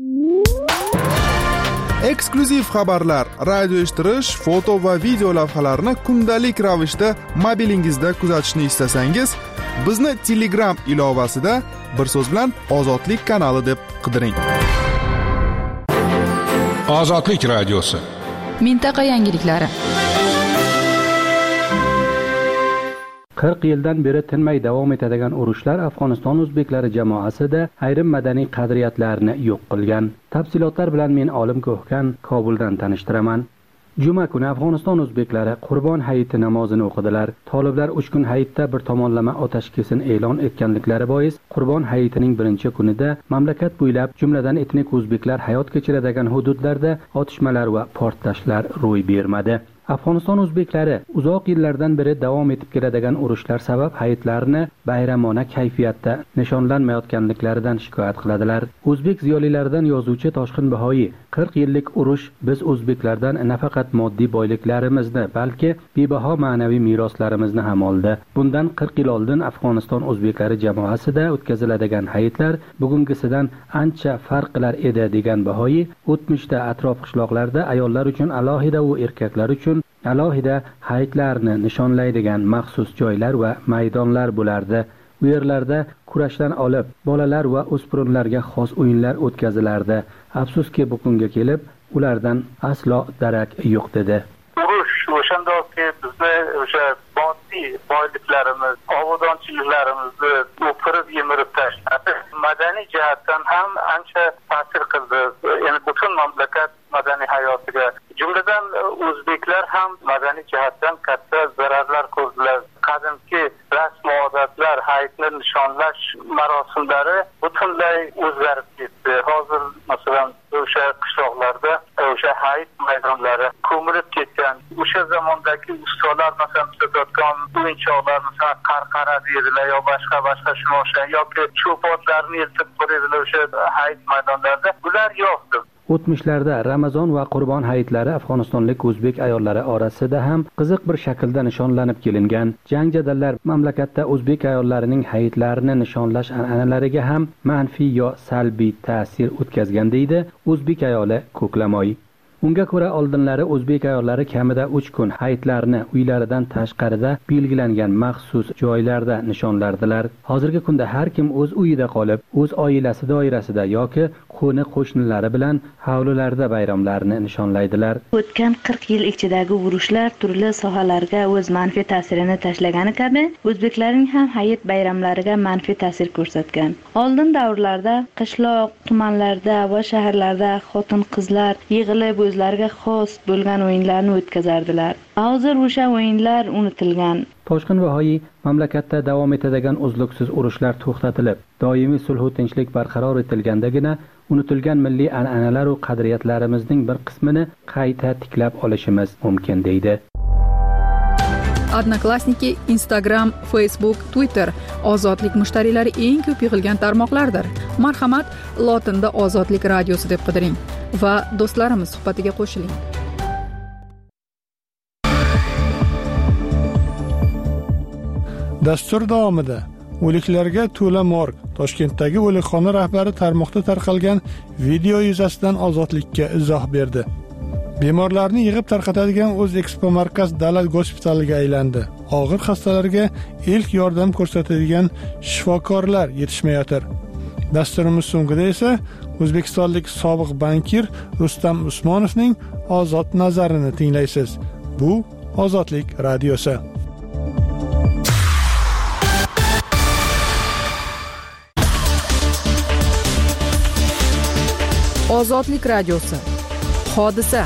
Eksklyuziv xabarlar, radio eshittirish, foto va video lavhalarni kundalik ravishda mobilingizda kuzatishni istasangiz, bizni Telegram ilovasida bir so'z bilan Ozodlik kanali deb qidiring. Ozodlik radiosi. Mintaqa yangiliklari. qirq yildan beri tinmay davom etadigan urushlar Afg'oniston o'zbeklari jamoasida ayrim madaniy qadriyatlarni yo'q qilgan. Tafsilotlar bilan men Olim Ko'hkan Kobuldan tanishtiraman. Juma kuni Afg'oniston o'zbeklari Qurbon hayiti namozini o'qidilar. Toliblar uch kun hayitda bir tomonlama otaskesin e'lon etganliklari bois Qurbon hayitining birinchi kunida mamlakat bo'ylab, jumladan etnik o'zbeklar hayot kechiradigan hududlarda otishmalar va portlashlar ro'y bermadi. Afg'oniston o'zbeklari uzoq yillardan beri davom etib keladigan urushlar sabab hayitlarni bayramona kayfiyatda nishonlanmayotganliklaridan shikoyat qiladilar. O'zbek ziyolilaridan yozuvchi Toshqin Bahoyi qirq yillik urush biz o'zbeklardan nafaqat moddiy boyliklarimizni, balki bebaho ma'naviy meroslarimizni ham oldi. Bundan qirq yil oldin Afg'oniston o'zbeklari jamoasida o'tkaziladigan hayitlar bugungisidan ancha farq qilar edi, degan Bahoyi, o'tmishda atrof qishloqlarda ayollar uchun alohida va erkaklar uchun alohida hayitlarni nishonlaydigan maxsus joylar va maydonlar bo'lardi. Bu yerlarda kurashdan olib, bolalar va o'spirinlarga xos o'yinlar o'tkazilardi. Afsuski, bu kunga kelib, ulardan aslo darak yo'q dedi. Urush o'shandoqki bizni o'sha moddiy boyliklarimiz, obodonchiliklarimizni o'pirib yemirib tashladi. Madaniy jihatdan ham ancha ta'sir qildi. Ya'ni butun mamlakat madaniy hayotiga, jumladan o'zbeklar ham madaniy jihatdan katta zararlar ko'rdilar. Qadimki rasm odatlar, hayitni nishonlash marosimlari butunlay o'zgarib ketdi. Hozir masalan o'sha qishloqlarda o'sha hayit maydonlari ko'milib ketgan. O'sha zamondagi ustolar masalan tutayotgan o'yinchoqlar, masalan qarqara deydilar yo boshqa boshqa shuna o'xshagan yoki cho'potlarni yeltib qo'yadilar o'sha hayit maydonlarida. Bular yo'qdi. O'tmishlarda Ramazon va Qurbon hayitlari Afg'onistonlik o'zbek ayollari orasida ham qiziq bir shaklda nishonlanib kelingan. Jang jadallar mamlakatda o'zbek ayollarining hayitlarini nishonlash an'analariga ham manfiy yo salbiy ta'sir o'tkazgan, deydi o'zbek ayoli Ko'klamoy. Unga ko'ra oldinlari o'zbek ayollari kamida uch kun hayitlarni uylaridan tashqarida belgilangan maxsus joylarda nishonlardilar. Hozirgi kunda har kim o'z uyida qolib, o'z oilasi doirasida yoki qo'ni qo'shnilari bilan hovlilarda bayramlarni nishonlaydilar. O'tgan qirq yil ichidagi urushlar turli sohalarga o'z manfiy ta'sirini tashlagani kabi, o'zbeklarning ham hayit bayramlariga manfiy ta'sir ko'rsatgan. Oldin davrlarda qishloq, tumanlarda va shaharlarda xotin-qizlar yig'ilib o'zlariga xos bo'lgan o'yinlarni o'tkazardilar. Hozir o'sha o'yinlar unutilgan. Toshqin Bahoyi mamlakatda davom etadigan uzluksiz urushlar to'xtatilib, doimiy sulh va tinchlik barqaror etilgandagina unutilgan milliy an'analar va qadriyatlarimizning bir qismini qayta tiklab olishimiz mumkin, deydi. Odnoklassniki, Instagram, Facebook, Twitter ozodlik mushtariylari eng ko'p yig'ilgan tarmoqlardir. Marhamat, lotinda Ozodlik radiosi deb qidiring va do'stlarimiz suhbatiga qo'shiling. Dastur davomida o'liklarga to'la morg Toshkentdagi o'likxona rahbari tarmoqda tarqalgan video yuzasidan Ozodlikka izoh berdi. Bemorlarni yig'ib tarqatadigan O'zekspo markaz davlat gospitaliga aylandi. Og'ir xastalarga ilk yordam ko'rsatadigan shifokorlar yetishmayotir. Dasturimiz so'ngida esa o'zbekistonlik sobiq bankir Rustam Usmonovning ozod nazarini tinglaysiz. Bu Ozodlik radiosi. Ozodlik radiosi. Hodisa.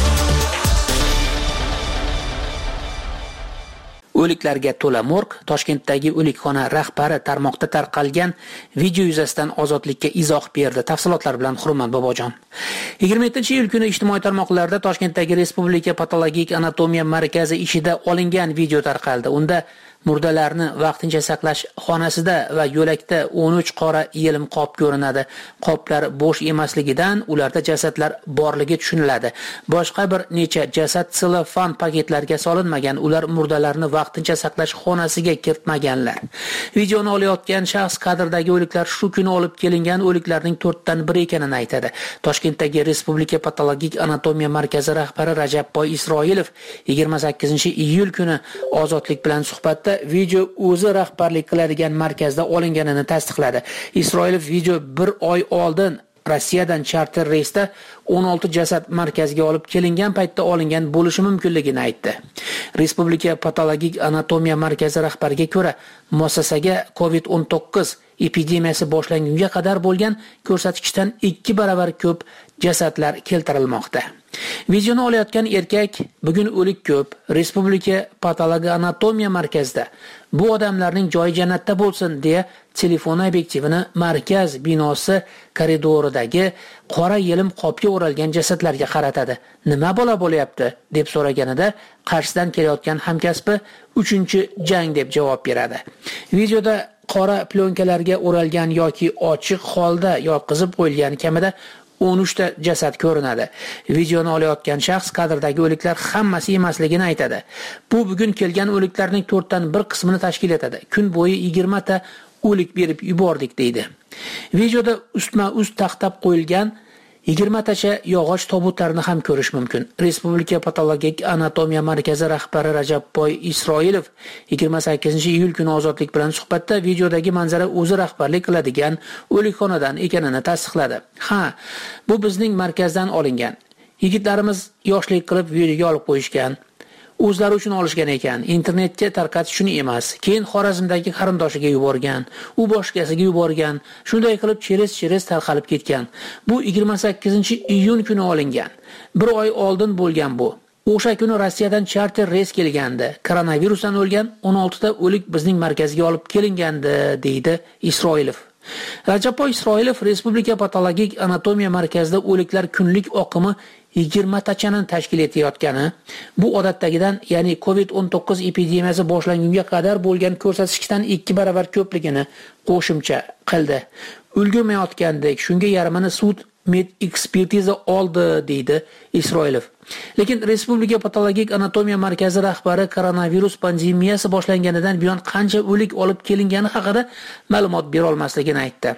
O'liklarga to'la morg Toshkentdagi o'likxona rahbari tarmoqda tarqalgan video yuzasidan Ozodlikka izoh berdi. Tafsilotlar bilan Hurmat Bobojon. yigirma yettinchi iyul kuni ijtimoiy tarmoqlarda Toshkentdagi Respublika patologik anatomiya markazi ishida olingan video tarqaldi. Unda murdalarni vaqtincha saqlash xonasida va yo'lakda o'n uch qora yelim qop ko'rinadi. Qoplar bo'sh emasligidan ularda jasadlar borligi tushuniladi. Boshqa bir necha jasad selofan paketlarga solinmagan. Ular murdalarni vaqtincha saqlash xonasiga kiritmaganlar. Videoni olayotgan shaxs kadrdagi o'liklar shu kuni olib kelingan o'liklarning to'rtdan biri ekanini aytadi. Toshkentdagi Respublika patologik anatomiya markazi rahbari Rajabboy Isroilov yigirma sakkizinchi iyul kuni Ozodlik bilan suhbatda video o'zi rahbarlik qiladigan markazda olinganini tasdiqladi. Isroilov video bir oy oldin Rossiyadan charter reysda o'n olti jasad markazga olib kelingan paytda olingan bo'lishi mumkinligini aytdi. Respublika patologik anatomiya markazi rahbariga ko'ra, muassasaga covid o'n to'qqiz epidemiyasi boshlangunga qadar bo'lgan ko'rsatkichdan ikki baravar ko'p jasadlar keltirilmoqda. Videoni olayotgan erkak bugun o'lik ko'p Respublika patologiya anatomiya markazida. Bu odamlarning joyi jannatda bo'lsin deya telefon obyektivini markaz binosi koridoridagi qora yelim qopga o'ralgan jasadlarga qaratadi. Nima bo'la bo'lyapti deb so'raganida qarshidan kelayotgan hamkasbi uchinchi jang deb javob beradi. Videoda qora plyonkalarga o'ralgan yoki ochiq holda yotqizib qo'yilgan kamida o'n uch ta jasad ko'rinadi. Videoni olayotgan shaxs kadrdagi o'liklar hammasi emasligini aytadi. Bu bugun kelgan o'liklarning to'rtdan bir qismini tashkil etadi. Kun bo'yi yigirma ta o'lik berib yubordik deydi. Videoda ustma-ust taxtab qo'yilgan yigirma tacha yog'och tobutlarni ham ko'rish mumkin. Respublika patologik anatomiya markazi rahbari Rajabboy Isroilov yigirma sakkizinchi iyul kuni Ozodlik bilan suhbatda videodagi manzara o'zi rahbarlik qiladigan o'likxonadan ekanini tasdiqladi. Ha, bu bizning markazdan olingan. Yigitlarimiz yoshlik qilib videoga olib qo'yishgan. O'zlari uchun olishgan ekan. Internetga tarqatish uchun emas. Keyin Xorazmdagi qarindoshiga yuborgan, u boshqasiga yuborgan. Shunday qilib cheres-cheres tarqalib ketgan. Bu yigirma sakkizinchi iyun kuni olingan. Bir oy oldin bo'lgan bu. O'sha kuni Rossiyadan charter reys kelgandi. Koronavirusdan o'lgan o'n olti ta o'lik bizning markazga olib kelingandi, deydi Isroilov. Rajabboy Isroilov Respublika patologik anatomiya markazida o'liklar kunlik oqimi yigirma tachani tashkil etayotgani, bu odatdagidan, ya'ni covid o'n to'qqiz epidemiyasi boshlangunga qadar bo'lgan ko'rsatkichdan ikki baravar ko'pligini qo'shimcha qildi. Ulgurmayotgandek, shunga yarmini sud med ekspertiza oldi, deydi Isroilov. Lekin Respublika patologik anatomiya markazi rahbari koronavirus pandemiyasi boshlanganidan buyon qancha o'lik olib kelingani haqida ma'lumot bera olmasligini aytdi.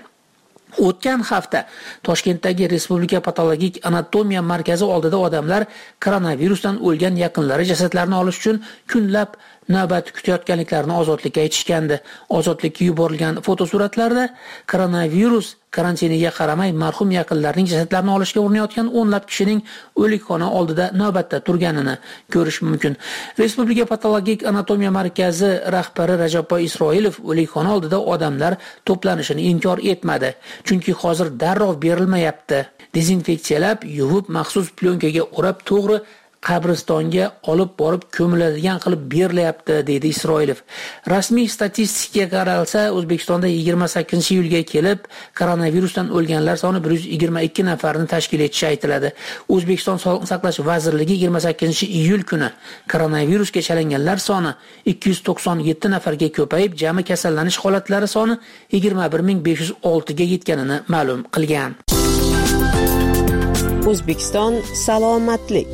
O'tgan hafta Toshkentdagi Respublika patologik anatomiya markazi oldida odamlar koronavirusdan o'lgan yaqinlari jasadlarini olish uchun kunlab navbat kutayotganliklarini Ozodlikka aytishgandi. Ozodlikka yuborilgan fotosuratlarda koronavirus karantiniga qaramay marhum yaqinlarining jasadlarini olishga urinayotgan o'nlab kishining o'likxona oldida navbatda turganini ko'rish mumkin. Respublika patologik anatomiya markazi rahbari Rajabboy Isroilov o'likxona oldida odamlar to'planishini inkor etmadi, chunki hozir darrov berilmayapti. Dezinfeksiyalab, yuvib, maxsus plyonkaga o'rab to'g'ri qabristonga olib borib ko'miladigan qilib berilyapti, deydi Isroilov. Rasmiy statistikaga qaralsa, O'zbekistonda yigirma sakkizinchi iyulga kelib koronavirusdan o'lganlar soni bir yuz yigirma ikki nafarni tashkil etishi aytiladi. O'zbekiston Sog'liqni saqlash vazirligi yigirma sakkizinchi iyul kuni koronavirusga chalinganlar soni ikki yuz to'qson yetti nafarga ko'payib, jami kasallanish holatlari soni yigirma bir ming besh yuz olti ga yetganini ma'lum qilgan. O'zbekiston salomatlik.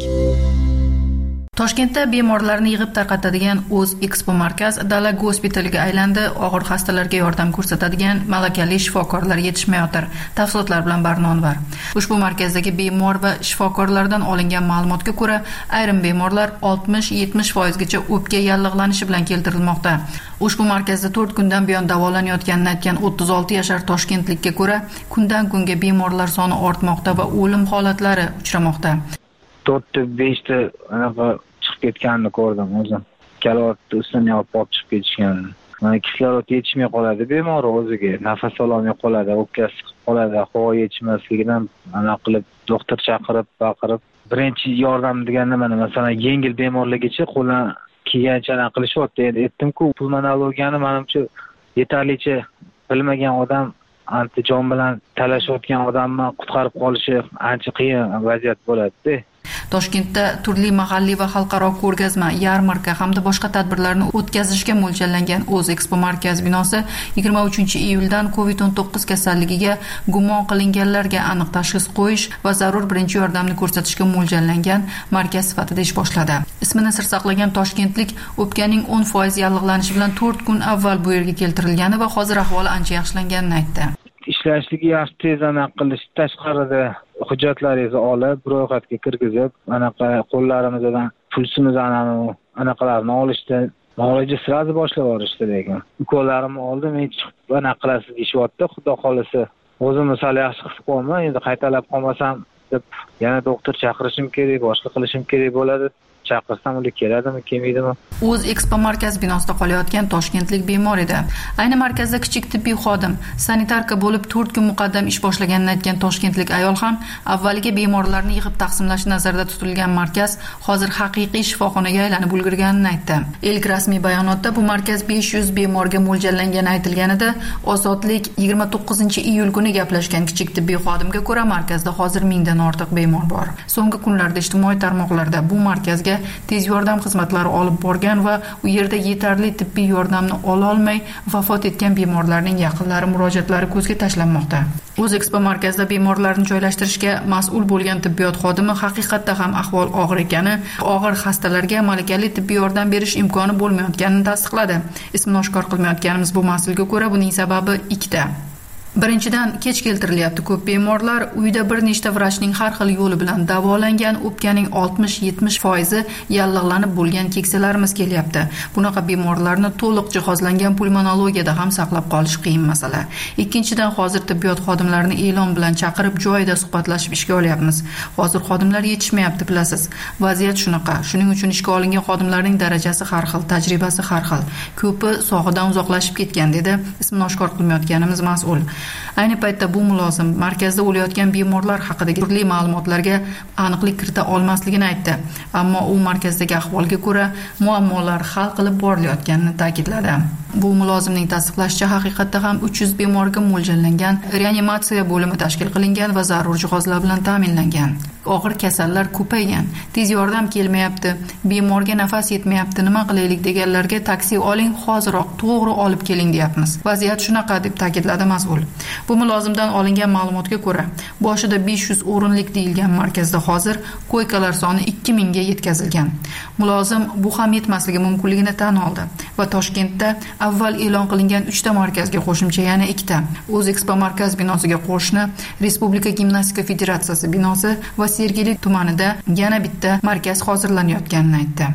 Toshkentda bemorlarni yig'ib tarqatadigan O'z Expo markaz dala gospitaliga aylandi. Og'ir xastalarga yordam ko'rsatadigan malakali shifokorlar yetishmayotir. Tafsilotlar bilan Barnonvar. Ushbu markazdagi bemor va shifokorlardan olingan ma'lumotga ko'ra, ayrim bemorlar oltmish yetmish foiz gacha o'pka yallig'lanishi bilan keltirilmoqda. Ushbu markazda to'rt kundan buyon davolanayotganini aytgan o'ttiz olti yashar toshkentlikka ko'ra, kundan kunga bemorlar soni ortmoqda va o'lim holatlari uchramoqda. to'rtta beshta anaqa chiqib ketganini ko'rdim o'zim. Kislorod ustidan olib chiqib ketishgan. Mana kislorod yetishmay qoladi bemor o'ziga, nafas ololmay qoladi, o'pkasi siqib qoladi, havo yetishmasligidan anaqa qilib doktor chaqirib, baqirib, birinchi yordam degan nimani, masalan, yengil bemorligicha qo'ldan kelgancha anaqa qilishyapti. Endi aytdim-ku, pulmonologiyani menimcha yetarlicha bilmagan odam antijon bilan talashayotgan odamni qutqarib qolishi ancha qiyin vaziyat bo'ladi-da. Toshkentda turli mahalliy va xalqaro ko'rgazma, yarmarka hamda boshqa tadbirlarni o'tkazishga mo'ljallangan O'z Expo markaz binosi yigirma uchinchi iyuldan kovid o'n to'qqiz kasalligiga gumon qilinganlarga aniq tashxis qo'yish va zarur birinchi yordamni ko'rsatishga mo'ljallangan markaz sifatida ish boshladi. Ismini sir saqlagan toshkentlik o'pkaning o'n foiz yallig'lanishi bilan to'rt kun avval bu yerga keltirilgani va hozir ahvoli ancha yaxshilanganini aytdi. Ishlashligi yaxshi tez anaqa qilish, tashqarida hujjatlaringizni olib, ro'yxatga kirgizib, anaqa qo'llarimizdan pulsimiz anaqalarni olishdi. Muolaja sirasi boshlab yuborishdi lekin. Ukollarimni oldim, hech anaqa qilasiz deyishyapti, xudo xolisi. O'zim misol yaxshi his qilmayman, endi qaytalab qolmasam deb yana doktor chaqirishim kerak, boshqa qilishim kerak bo'ladi. Chaqirsam ular keladimi, kelmaydimi? O'z Expo markaz binosida qolayotgan toshkentlik bemor edi. Ayni markazda kichik tibbiy xodim, sanitarka bo'lib to'rt kun muqaddam ish boshlaganini aytgan toshkentlik ayol ham avvaliga bemorlarni yig'ib taqsimlash nazarda tutilgan markaz hozir haqiqiy shifoxonaga aylanib ulgurganini aytdi. Ilk rasmiy bayonotda bu markaz besh yuz bemorga mo'ljallangani aytilganida, Ozodlik yigirma to'qqizinchi iyul kuni gaplashgan kichik tibbiy xodimga ko'ra markazda hozir mingdan ortiq bemor bor. So'nggi kunlarda ijtimoiy tarmoqlarda bu markazga tez yordam xizmatlari olib borgan va u yerda yetarli tibbiy yordamni ola olmay vafot etgan bemorlarning yaqinlari murojaatlari ko'zga tashlanmoqda. O'z Expo markazida bemorlarni joylashtirishga mas'ul bo'lgan tibbiyot xodimi haqiqatda ham ahvol og'ir ekani, og'ir xastalarga malakali tibbiy yordam berish imkoni bo'lmayotganini tasdiqladi. Ismini oshkor qilmayotganimiz bu mas'ulga ko'ra buning sababi ikkita. Birinchidan, kech keltirilyapti ko'p bemorlar, uyda bir nechta vrachning har xil yo'li bilan davolangan o'pkaning oltmish yetmish foizi yallig'lanib bo'lgan keksalarimiz kelyapti. Bunaqa bemorlarni to'liq jihozlangan pulmonologiyada ham saqlab qolish qiyin masala. Ikkinchidan, hozir tibbiyot xodimlarini e'lon bilan chaqirib joyida suhbatlashib ishga olyapmiz. Hozir xodimlar yetishmayapti, bilasiz. Vaziyat shunaqa. Shuning uchun ishga olingan xodimlarning darajasi har xil, tajribasi har xil. Ko'pi sog'idan uzoqlashib ketgan, dedi ismini oshkor qilmayotganimiz mas'ul. Ayni paytda bu mulozim markazda o'layotgan bemorlar haqidagi turli ma'lumotlarga aniqlik kirita olmasligini aytdi. Ammo u markazdagi ahvolga ko'ra muammolar hal qilib borilayotganini ta'kidladi. Bu mulozimning tasdiqlashicha haqiqatda ham uch yuz bemorga mo'ljallangan reanimatsiya bo'limi tashkil qilingan va zarur jihozlar bilan ta'minlangan. Og'ir kasallar ko'paygan, tez yordam kelmayapti, bemorga nafas yetmayapti, nima qilaylik deganlarga taksi oling, hoziroq to'g'ri olib keling deyapmiz. Vaziyat shunaqa, deb ta'kidladi mas'ul. Bu mulozimdan olingan ma'lumotga ko'ra, boshida besh yuz o'rinlik deyilgan markazda hozir koykalar soni ikki mingga yetkazilgan. Mulozim bu ham yetmasligi mumkinligini tan oldi va Toshkentda avval e'lon qilingan uchta markazga qo'shimcha yana ikkita O'z Expo markaz binosiga qo'shni Respublika gimnastika federatsiyasi binosi va Sergeli tumanida yana bitta markaz hozirlanayotganini aytdi.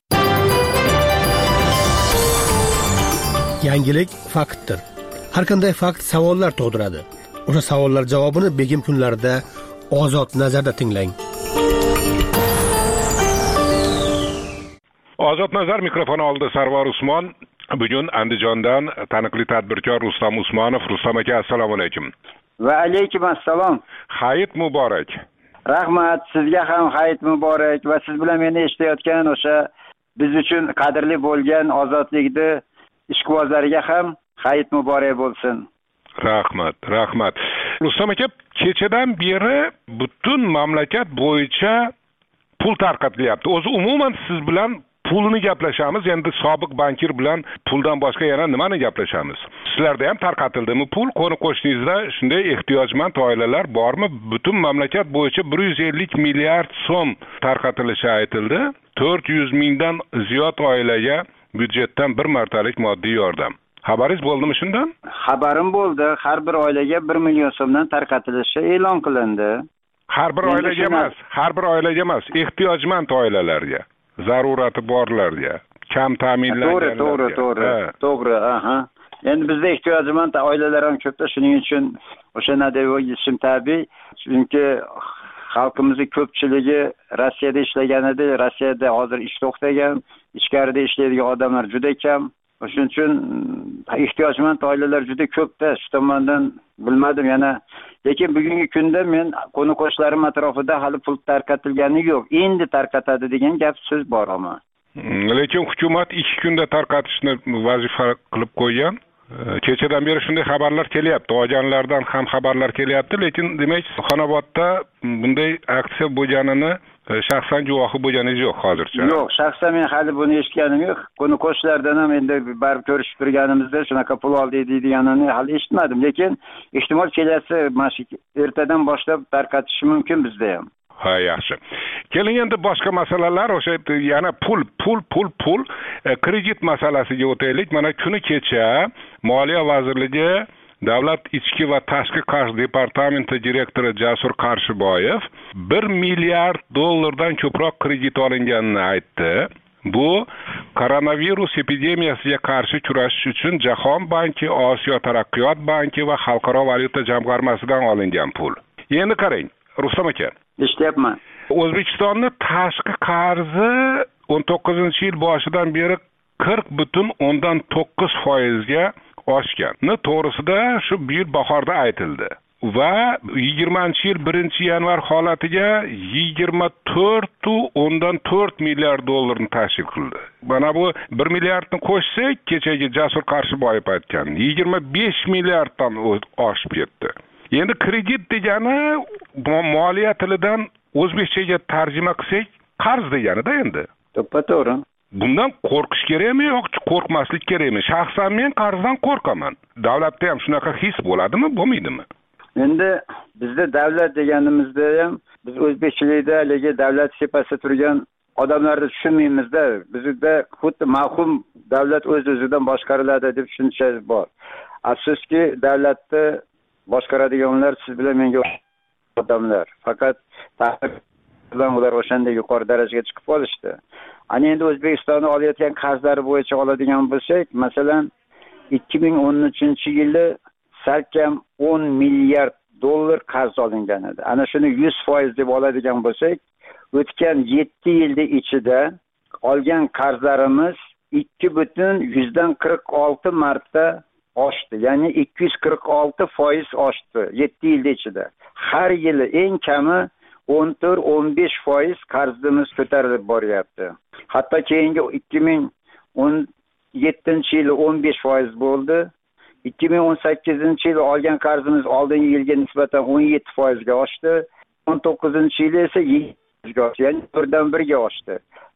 Yangilik faktdir. Har qanday fakt savollar tug'diradi. O'sha savollar javobini begim kunlarida Ozod nazarda tinglang. Ozod nazar mikrofoni oldi Sarvar Usmon. Bugun Andijondan taniqli tadbirkor Rustam Usmonov. Rustam aka, assalomu alaykum. Va alaykum assalom. Hayit muborak. Rahmat, sizga ham hayit muborak va siz bilan meni eshitayotgan o'sha biz uchun qadrli bo'lgan ozodlikni ishqibozlariga ham hayit muborak bo'lsin. Rahmat, rahmat. Rustam aka, kechadan beri butun mamlakat bo'yicha pul tarqatilyapti. O'zi umuman siz bilan pulni gaplashamiz. Endi sobiq bankir bilan puldan boshqa yana nimani gaplashamiz? Sizlarda ham tarqatildimi pul? Qo'ni qo'shningizda shunday ehtiyojmand oilalar bormi? Butun mamlakat bo'yicha bir yuz ellik milliard so'm tarqatilishi aytildi. to'rt yuz mingdan ziyod oilaga byudjetdan bir martalik moddiy yordam. Xabaringiz bo'ldimi shundan? Xabarim bo'ldi. Har bir oilaga bir million so'mdan tarqatilishi e'lon qilindi. Har bir oilaga emas, har bir oilaga emas, ehtiyojmand oilalarga, zarurati borlarga, kam ta'minlanganlarga. To'g'ri, to'g'ri, to'g'ri. To'g'ri, aha. Endi bizda ehtiyojmand oilalar ham ko'pda, shuning uchun o'sha nadevishim tabiiy, chunki xalqimizning ko'pchiligi Rossiyada ishlagan edi, Rossiyada hozir ish to'xtagan, ichkarida ishlaydigan odamlar juda kam. Shuning uchun ehtiyojmand oilalar juda ko'pda, shu tomondan bilmadim yana. Lekin bugungi kunda men qo'ni qo'shnilarim atrofida hali pul tarqatilgani yo'q. Endi tarqatadi degan gap so'z bor ama. Lekin hukumat ikki kunda tarqatishni vazifa qilib qo'ygan. Kechadan beri shunday xabarlar kelyapti. Ojanlardan ham xabarlar kelyapti, lekin demak, Xonobodda bunday aksiya bo'lganini shaxsan guvohi bo'lganingiz yo'q hozircha. Yo'q, shaxsan men hali buni eshitganim yo'q. Qo'ni qo'shnilardan ham endi barib ko'rishib turganimizda shunaqa pul oldi deydiganini hali eshitmadim, lekin ehtimol kelasi ertadan boshlab tarqatishi mumkin bizda ham. Ha, yaxshi. Keling endi boshqa masalalar, o'sha yana pul, pul, pul, pul, kredit masalasiga o'taylik. Mana kuni kecha Moliya vazirligi Davlat ichki va tashqi qarz departamenti direktori Jasur Qarshiboyev bir milliard dollardan ko'proq kredit olinganini aytdi. Bu koronavirus epidemiyasiga qarshi kurashish uchun Jahon banki, Osiyo taraqqiyot banki va Xalqaro valyuta jamg'armasidan olingan pul. Endi qarang, Rustam aka. Eshityapman. O'zbekistonning tashqi qarzi o'n to'qqizinchi yil boshidan beri qirq butun o'ndan to'qqiz foizga oshgan. To'g'risida shu bir yil bahorda aytildi. Va yigirmanchi yil birinchi yanvar holatiga yigirma to'rt o'ndan to'rt milliard dollarni tashkil qildi. Mana bu bir milliardni qo'shsak, kechagi Jasur Qarshiboyev aytgan yigirma besh milliarddan oshib ketdi. Endi kredit degani moliya tilidan o'zbekchaga tarjima qilsak, qarz degani-da endi. To'ppa-to'g'ri. Bundan qo'rqish kerakmi yoki qo'rqmaslik kerakmi? Shaxsan men qarzdan qo'rqaman. Davlatda ham shunaqa his bo'ladimi, bo'lmaydimi? Endi bizda davlat deganimizda ham biz o'zbekchilikda haligi davlat sepasida turgan odamlarni tushunmaymizda. Bizda xuddi mavhum davlat o'z-o'zidan boshqariladi deb tushuncha bor. Afsuski, davlatni boshqaradiganlar siz bilan menga odamlar. Faqat bilan ular o'shanda yuqori darajaga chiqib qolishdi. Ana endi O'zbekistonda olayotgan qarzlari bo'yicha oladigan bo'lsak, masalan, ikki ming o'n uchinchi yili salkam o'n milliard dollar qarz olingan edi. Ana shuni yuz foiz deb oladigan bo'lsak, o'tgan yetti yilda ichida olgan qarzlarimiz ikki butun yuzdan qirq olti marta oshdi. Ya'ni ikki yuz qirq olti foiz oshdi yetti yilda ichida. Har yili eng kami o'n to'rt o'n besh foiz qarzimiz ko'tarilib boryapti. Hatto keyingi ikki ming o'n yettinchi yili o'n besh foiz bo'ldi. ikki ming o'n sakkizinchi yili olgan qarzimiz oldingi yilga nisbatan o'n yetti foizga oshdi. o'n to'qqizinchi yili esa yigirma foizga oshdi. Ya'ni birdan birga oshdi.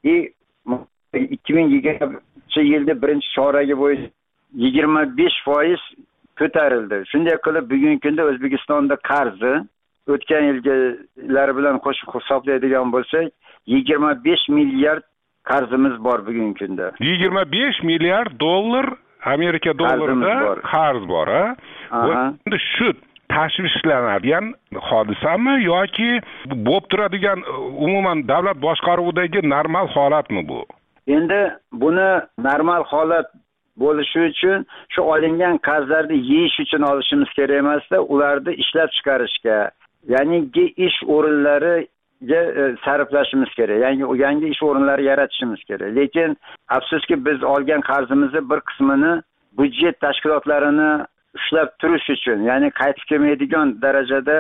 ikki ming yigirmanchi yilda birinchi choragi bo'yicha yigirma besh foiz ko'tarildi. Shunday qilib bugungi kunda O'zbekistonda qarzi o'tgan yilgilar bilan qo'shib hisoblaydigan bo'lsak, yigirma besh milliard qarzimiz bor bugungi kunda. yigirma besh milliard dollar Amerika dollarida qarz bor, ha? Endi shu tashvishlanadigan hodisami yoki bo'lib turadigan umuman davlat boshqaruvidagi normal holatmi bu? Endi buni normal holat bo'lishi uchun shu olingan qarzlarni yeyish uchun olishimiz kerak emasda, ularni ishlab chiqarishga, ya'ni ish o'rinlariga sarflashimiz kerak. Yangi yangi ish o'rinlari yaratishimiz kerak. Lekin afsuski biz olgan qarzimizni bir qismini budjet tashkilotlarini ushlab turish uchun, ya'ni qaytib kelmaydigan darajada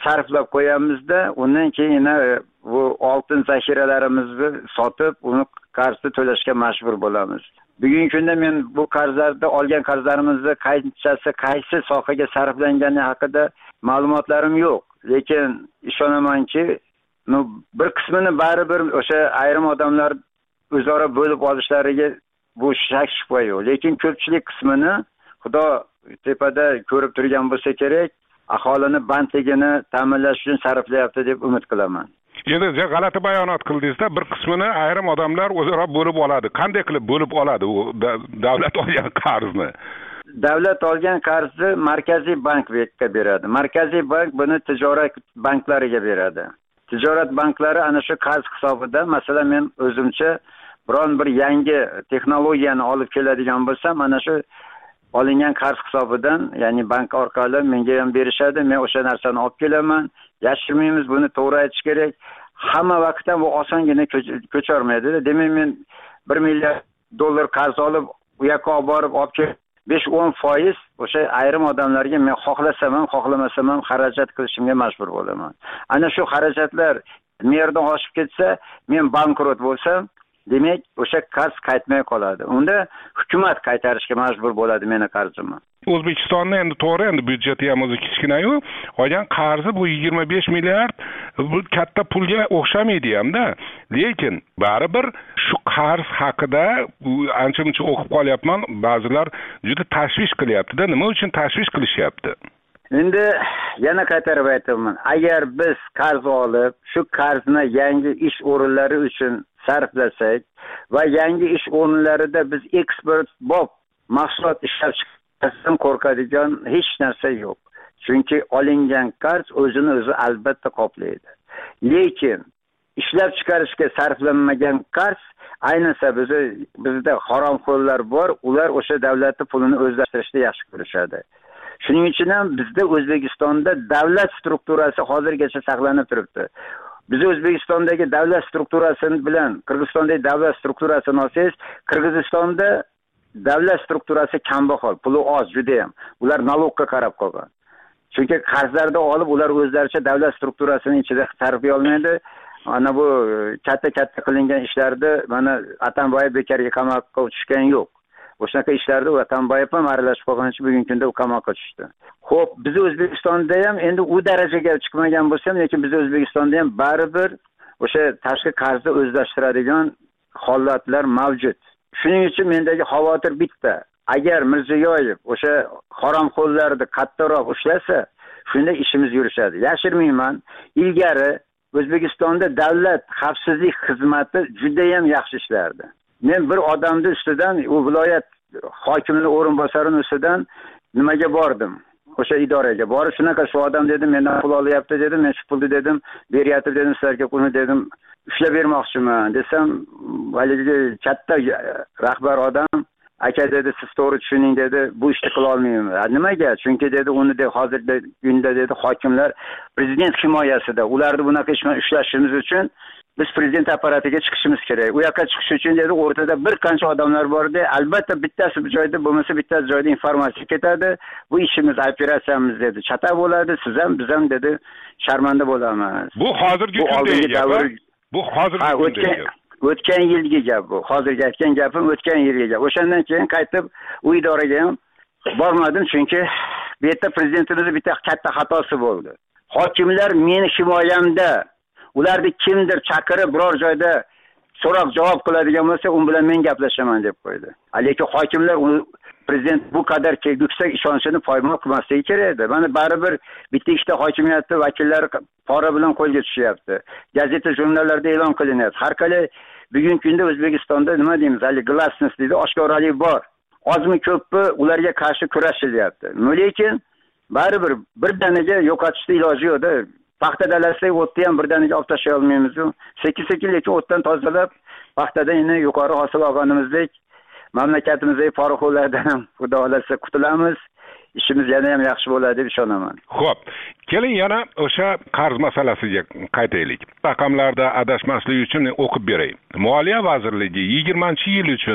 sarflab qo'yamizda, undan keyin yana bu oltin zaxiralarimizni sotib, uni qarzni to'lashga majbur bo'lamiz. Bugungi kunda men bu qarzlarda olgan qarzlarimizni qanchasi qaysi sohaga sarflangani haqida ma'lumotlarim yo'q. Lekin ishonamanki, no bir qismini baribir o'sha ayrim odamlar o'zaro bo'lib olishlariga bu shak shubha yo'q. Lekin ko'pchilik qismini Xudo tepada ko'rib turgan bo'lsa kerak, aholini bandligini ta'minlash uchun sarflayapti deb umid qilaman. Endi siz g'alati bayonot qildingizda, bir qismini ayrim odamlar o'zaro bo'lib oladi. Qanday qilib bo'lib oladi u davlat olgan qarzni? Davlat olgan qarzni Markaziy bankga beradi. Markaziy bank buni tijorat banklariga beradi. Tijorat banklari ana shu qarz hisobida, masalan, men o'zimcha biron bir yangi texnologiyani olib keladigan bo'lsam, ana shu olingan qarz hisobidan, ya'ni bank orqali menga ham berishadi. Men o'sha narsani olib kelaman. Yashirmaymiz, buni to'g'ri aytish kerak. Hamma vaqtda bu osongina ko'charmaydi. Demak, men bir milliard dollar qarz olib, u yoqqa olib borib, olib kelib besh o'n foiz o'sha ayrim odamlarga men xohlasam ham, xohlamasam ham xarajat qilishimga majbur bo'laman. Ana shu xarajatlar me'yordan oshib ketsa, men bankrot bo'lsam, demak, o'sha qarz qaytmay qoladi. Unda hukumat qaytarishga majbur bo'ladi meni qarzimni. O'zbekistonning endi to'g'ri, endi byudjeti ham o'zi kichkina-yu, olgan qarzi bu yigirma besh milliard bu katta pulga o'xshamaydi hamda. Lekin baribir shu qarz haqida ancha-muncha o'qib qolyapman, ba'zilar juda tashvish qilyapti-da. Nima uchun tashvish qilishyapti? Endi yana qaytarib aytaman. Agar biz qarz olib, shu qarzni yangi ish o'rinlari uchun sarflasak va yangi ish o'rinlarida biz eksport bob mahsulot ishlab chiqarishdan qo'rqadigan hech narsa yo'q. Chunki olingan qarz o'zini o'zi albatta qoplaydi. Lekin ishlab chiqarishga sarflanmagan qarz, ayniqsa bizni bizda haromxo'rlar bor, ular o'sha davlatning pulini o'zlashtirishni yaxshi ko'rishadi. Shuning uchun ham bizda O'zbekistonda davlat strukturasi hozirgacha saqlanib turibdi. Biz O'zbekistondagi davlat strukturasi bilan Qirg'izistondagi davlat strukturasini olsangiz, Qirg'izistonda davlat strukturasi kambag'al, puli oz juda ham. Ular налогga qarab qolgan. Chunki qarzlarda olib, ular o'zlaricha davlat strukturasining ichida sarflay olmaydi. Ana bu katta-katta qilingan ishlarda mana Atambayev bekarga qamoqqa tushgan yo'q. O'shanaqa ishlarda Atambayev ham aralashib qolgan uchun bugungi kunda u qamoqqa tushdi. Xo'p, biz O'zbekistonda ham endi u darajaga chiqmagan bo'lsam, lekin biz O'zbekistonda ham baribir o'sha tashqi qarzni o'zlashtiradigan holatlar mavjud. Shuning uchun mendagi xavotir bitta. Agar Mirziyoyev o'sha haromxo'rlarni qattiqroq ushlasa, shunda ishimiz yurishadi. Yashirmayman, ilgari O'zbekistonda davlat xavfsizlik xizmati juda ham yaxshi ishlardi. Men bir odamni ustidan, u viloyat hokimining o'rinbosarining ustidan nimaga bordim? O'sha idoraga borib, shunaqa shu odam dedim, mendan pul olyapti dedim, men shu pulni dedim, beryapti dedim, sizlarga uni dedim, ushlab bermoqchiman desam, haligi katta rahbar odam, aka dedi, siz to'g'ri tushuning dedi, bu ishni qila olmayman. Nimaga? Chunki dedi, uni de hozirgi kunda dedi, hokimlar prezident himoyasida, ularni bunaqa ish bilan ushlashimiz uchun biz prezident apparatiga chiqishimiz kerak. U yoqqa chiqish uchun dedi, o'rtada bir qancha odamlar bordi. Albatta bittasi bir joyda bo'lmasa, bittasi joyda informatsiya ketadi. Bu ishimiz, operatsiyamiz dedi, chata bo'ladi. Siz ham, biz ham dedi, sharmanda bo'lamiz. Bu hozirgi kundagi gap. Bu hozirgi kundagi gap. O'tgan yilgi gap bu. Hozirgi aytgan gapim o'tgan yilgi gap. O'shandan keyin qaytib u idoraga ham bormadim, chunki bu yerda prezidentimizning bitta katta xatosi bo'ldi. Hokimlar meni himoyamda, ularni kimdir chaqirib biror joyda so'roq javob qiladigan bo'lsa, u bilan men gaplashaman deb qo'ydi. Lekin hokimlar prezident bu qadar yuksak ishonchini poymol qilmasligi kerak edi. Mana baribir bitta ikkita hokimiyatning vakillari pora bilan qo'lga tushyapti. Gazeta, jurnallarda e'lon qilinyapti. Har qalay bugungi kunda O'zbekistonda nima deymiz, hali glassness deydi, oshkoralik bor. Ozmi ko'pmi ularga qarshi kurashilyapti. Lekin baribir birdaniga yo'qotishning iloji yo'q-da. Paxta dalasidagi o'tni ham birdaniga olib tashlay olmaymiz. Sekin-sekin lekin o'tdan tozalab, paxtadan yana yuqori hosil olganimizdek mamlakatimizdagi poraxo'rlardan ham xudo xolasa qutulamiz. Ishimiz yana ham yaxshi bo'ladi deb ishonaman. Xo'p, keling yana o'sha qarz masalasiga qaytaylik. Raqamlarda adashmaslik uchun o'qib beray. Moliya vazirligi yigirmanchi yil uchun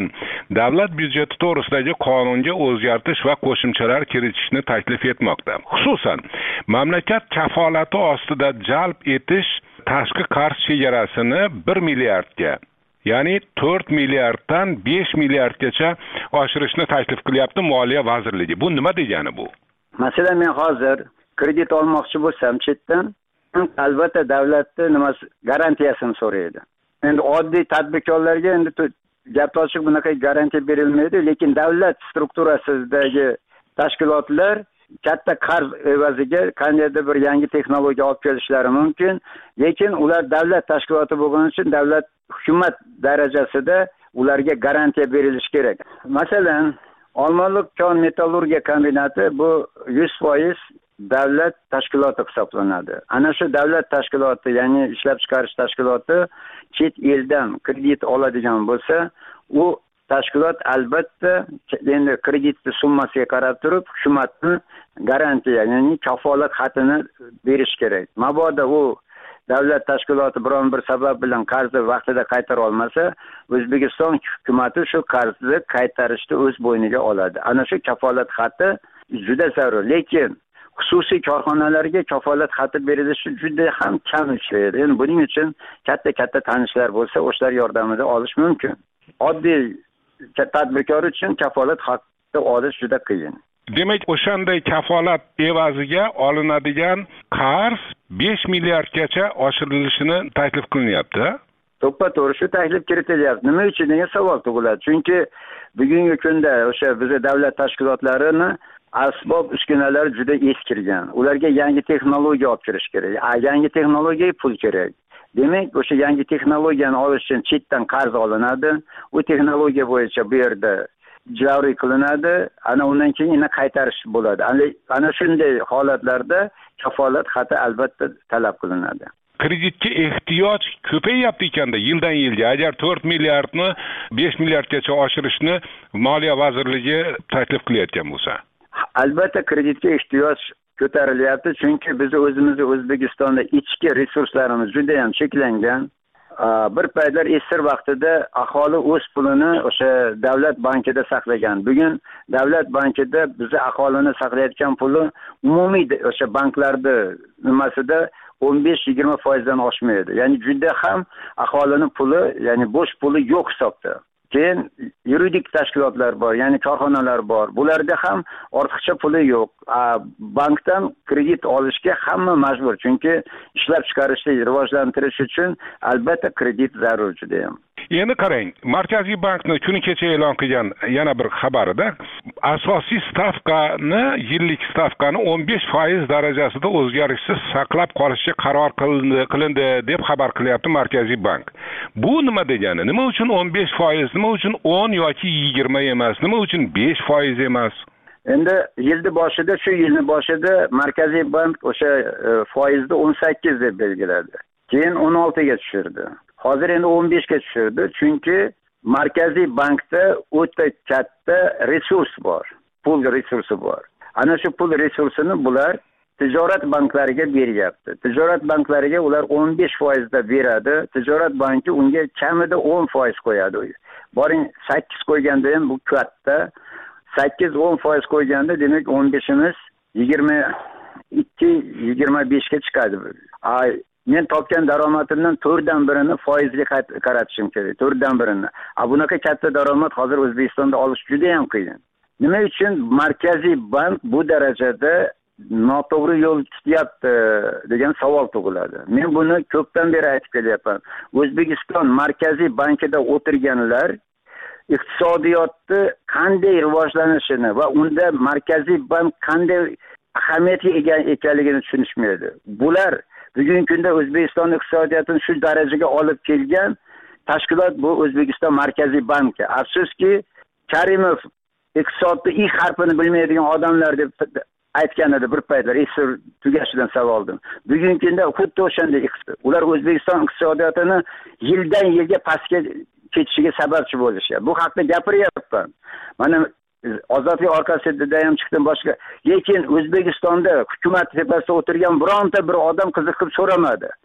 davlat byudjeti to'g'risidagi qonunga o'zgartish va qo'shimchalar kiritishni taklif etmoqda. Xususan, mamlakat kafolati ostida jalb etish tashqi qarz chegarasini bir milliardga, ya'ni to'rt milliarddan besh milliardgacha oshirishni taklif qilyapti Moliya vazirligi. Bu nima degani bu? Masalan, men hozir kredit olmoqchi bo'lsam chetdan, albatta davlatning nimasi garantiyasini so'raydi. Endi oddiy tadbirkorlarga endi gap ochiq bunaqa garantiya berilmaydi, lekin davlat strukturasidagi tashkilotlar katta qarz evaziga qandaydir bir yangi texnologiya olib kelishlari mumkin, lekin ular davlat tashkiloti bo'lgani uchun davlat hukumat darajasida ularga garantiya berilishi kerak. Masalan, Olmaliq kon metallurgiya kombinati bu yuz foiz davlat tashkiloti hisoblanadi. Ana shu davlat tashkiloti, ya'ni ishlab chiqarish tashkiloti chet eldan kredit oladigan bo'lsa, u tashkilot albatta endi kreditni summasiga qarab turib hukumatning garantiya, ya'ni kafolat xatini berish kerak. Mabodo u davlat tashkiloti biron bir sabab bilan qarzni vaqtida qaytara olmasa, O'zbekiston hukumatı shu qarzni qaytarishni o'z bo'yniga oladi. Ana shu kafolat xati juda zarur, lekin xususiy korxonalarga kafolat xati berilishi juda ham kam ishlaydi. Endi buning uchun katta-katta tanishlar bo'lsa, o'shalar yordamida olish mumkin. Oddiy tadbirkor uchun kafolat xati olish juda qiyin. Demak, o'shanday kafolat evaziga olinadigan qarz besh milliardgacha oshirilishini taklif qilinyapti. To'ppa-to'g'ri shu taklif kiritilyapti. Nima uchun degan savol tug'iladi. Chunki bugungi kunda o'sha bizning davlat tashkilotlarini asbob uskunalar juda eskirgan. Ularga yangi texnologiya olib kirish kerak. Yangi texnologiyaga pul kerak. Demak, o'sha yangi texnologiyani olish uchun chetdan qarz olinadi. U texnologiya bo'yicha bu yerda joriy qilinadi. Ana undan keyin yana qaytarish bo'ladi. Ana shunday holatlarda kafolat xati albatta talab qilinadi. Kreditga ehtiyoj ko'payyapti ekanda yildan yilga. Agar to'rt milliardni besh milliardgacha oshirishni Moliya vazirligi taklif qilayotgan bo'lsa, albatta kreditga ehtiyoj ko'tarilyapti, chunki biz o'zimizni O'zbekistonda ichki resurslarimiz juda ham cheklangan. Bir paytlar esir vaqtida aholi o'z pulini o'sha davlat bankida saqlagan. Bugun davlat bankida bizi aholini saqlayotgan puli umumiy o'sha banklarda nimasida o'n besh yigirma foizdan oshmaydi. Ya'ni juda ham aholini puli, ya'ni bo'sh puli yo'q hisobda. Keyin yuridik tashkilotlar bor, ya'ni korxonalar bor. Bularda ham ortiqcha puli yo'q. Bankdan kredit olishga hamma majbur, chunki ishlab chiqarishni rivojlantirish uchun albatta kredit zarur juda ham. Endi qarang, Markaziy bankning kuni kecha e'lon qilgan yana bir xabarida asosiy stavkani, yillik stavkani o'n besh foiz darajasida o'zgarishsiz saqlab qolishga qaror qilindi, qilindi deb xabar qilyapti Markaziy bank. Bu nima degani? Nima uchun o'n besh foiz, nima uchun o'n yoki yigirma emas, nima uchun besh foiz emas? Endi yilning boshida, shu yilning boshida Markaziy bank o'sha foizni o'n sakkiz deb belgiladi. Keyin o'n olti ga tushirdi. Hozir endi o'n besh ga tushirdi, chunki Markaziy bankda o'ta katta resurs bor, pul resursi bor. Ana shu pul resursini bular tijorat banklariga beryapti. Tijorat banklariga ular o'n besh foiz da beradi. Tijorat banki unga kamida o'n foiz qo'yadi. Boring sakkiz qo'yganda ham bu katta. sakkiz o'n foiz qo'yganda demak o'n beshimiz yigirma ikki yigirma besh ga chiqadi. Ay, men topgan daromadimdan to'rtdan birini foizga qaratishim kerak. to'rtdan birini. A bunaqa katta daromad hozir O'zbekistonda olish juda ham qiyin. Nima uchun Markaziy bank bu darajada noto'g'ri yo'l tutyapti degan savol tug'iladi. Men buni ko'pdan beri aytib kelyapman. O'zbekiston Markaziy bankida o'tirganlar iqtisodiyotni qanday rivojlanishini va unda Markaziy bank qanday ahamiyatga ega ekanligini tushunishmaydi. Bular bugungi kunda O'zbekiston iqtisodiyotini shu darajaga olib kelgan tashkilot bu O'zbekiston Markaziy banki. Afsuski, Karimov iqtisodni ilk harfini bilmaydigan odamlar deb aytgan edi bir paytlar, esir tugashidan savoldim. Bugungi kunda xuddi o'shanday ular O'zbekiston iqtisodiyotini yildan yilga pastga ketishiga sababchi bo'lishyapti. Bu haqda gapiryapman. Mana Ozodlik orqasida ham chiqdim boshqa. Lekin O'zbekistonda hukumat tepasida o'tirgan bironta bir odam qiziqib so'ramadi.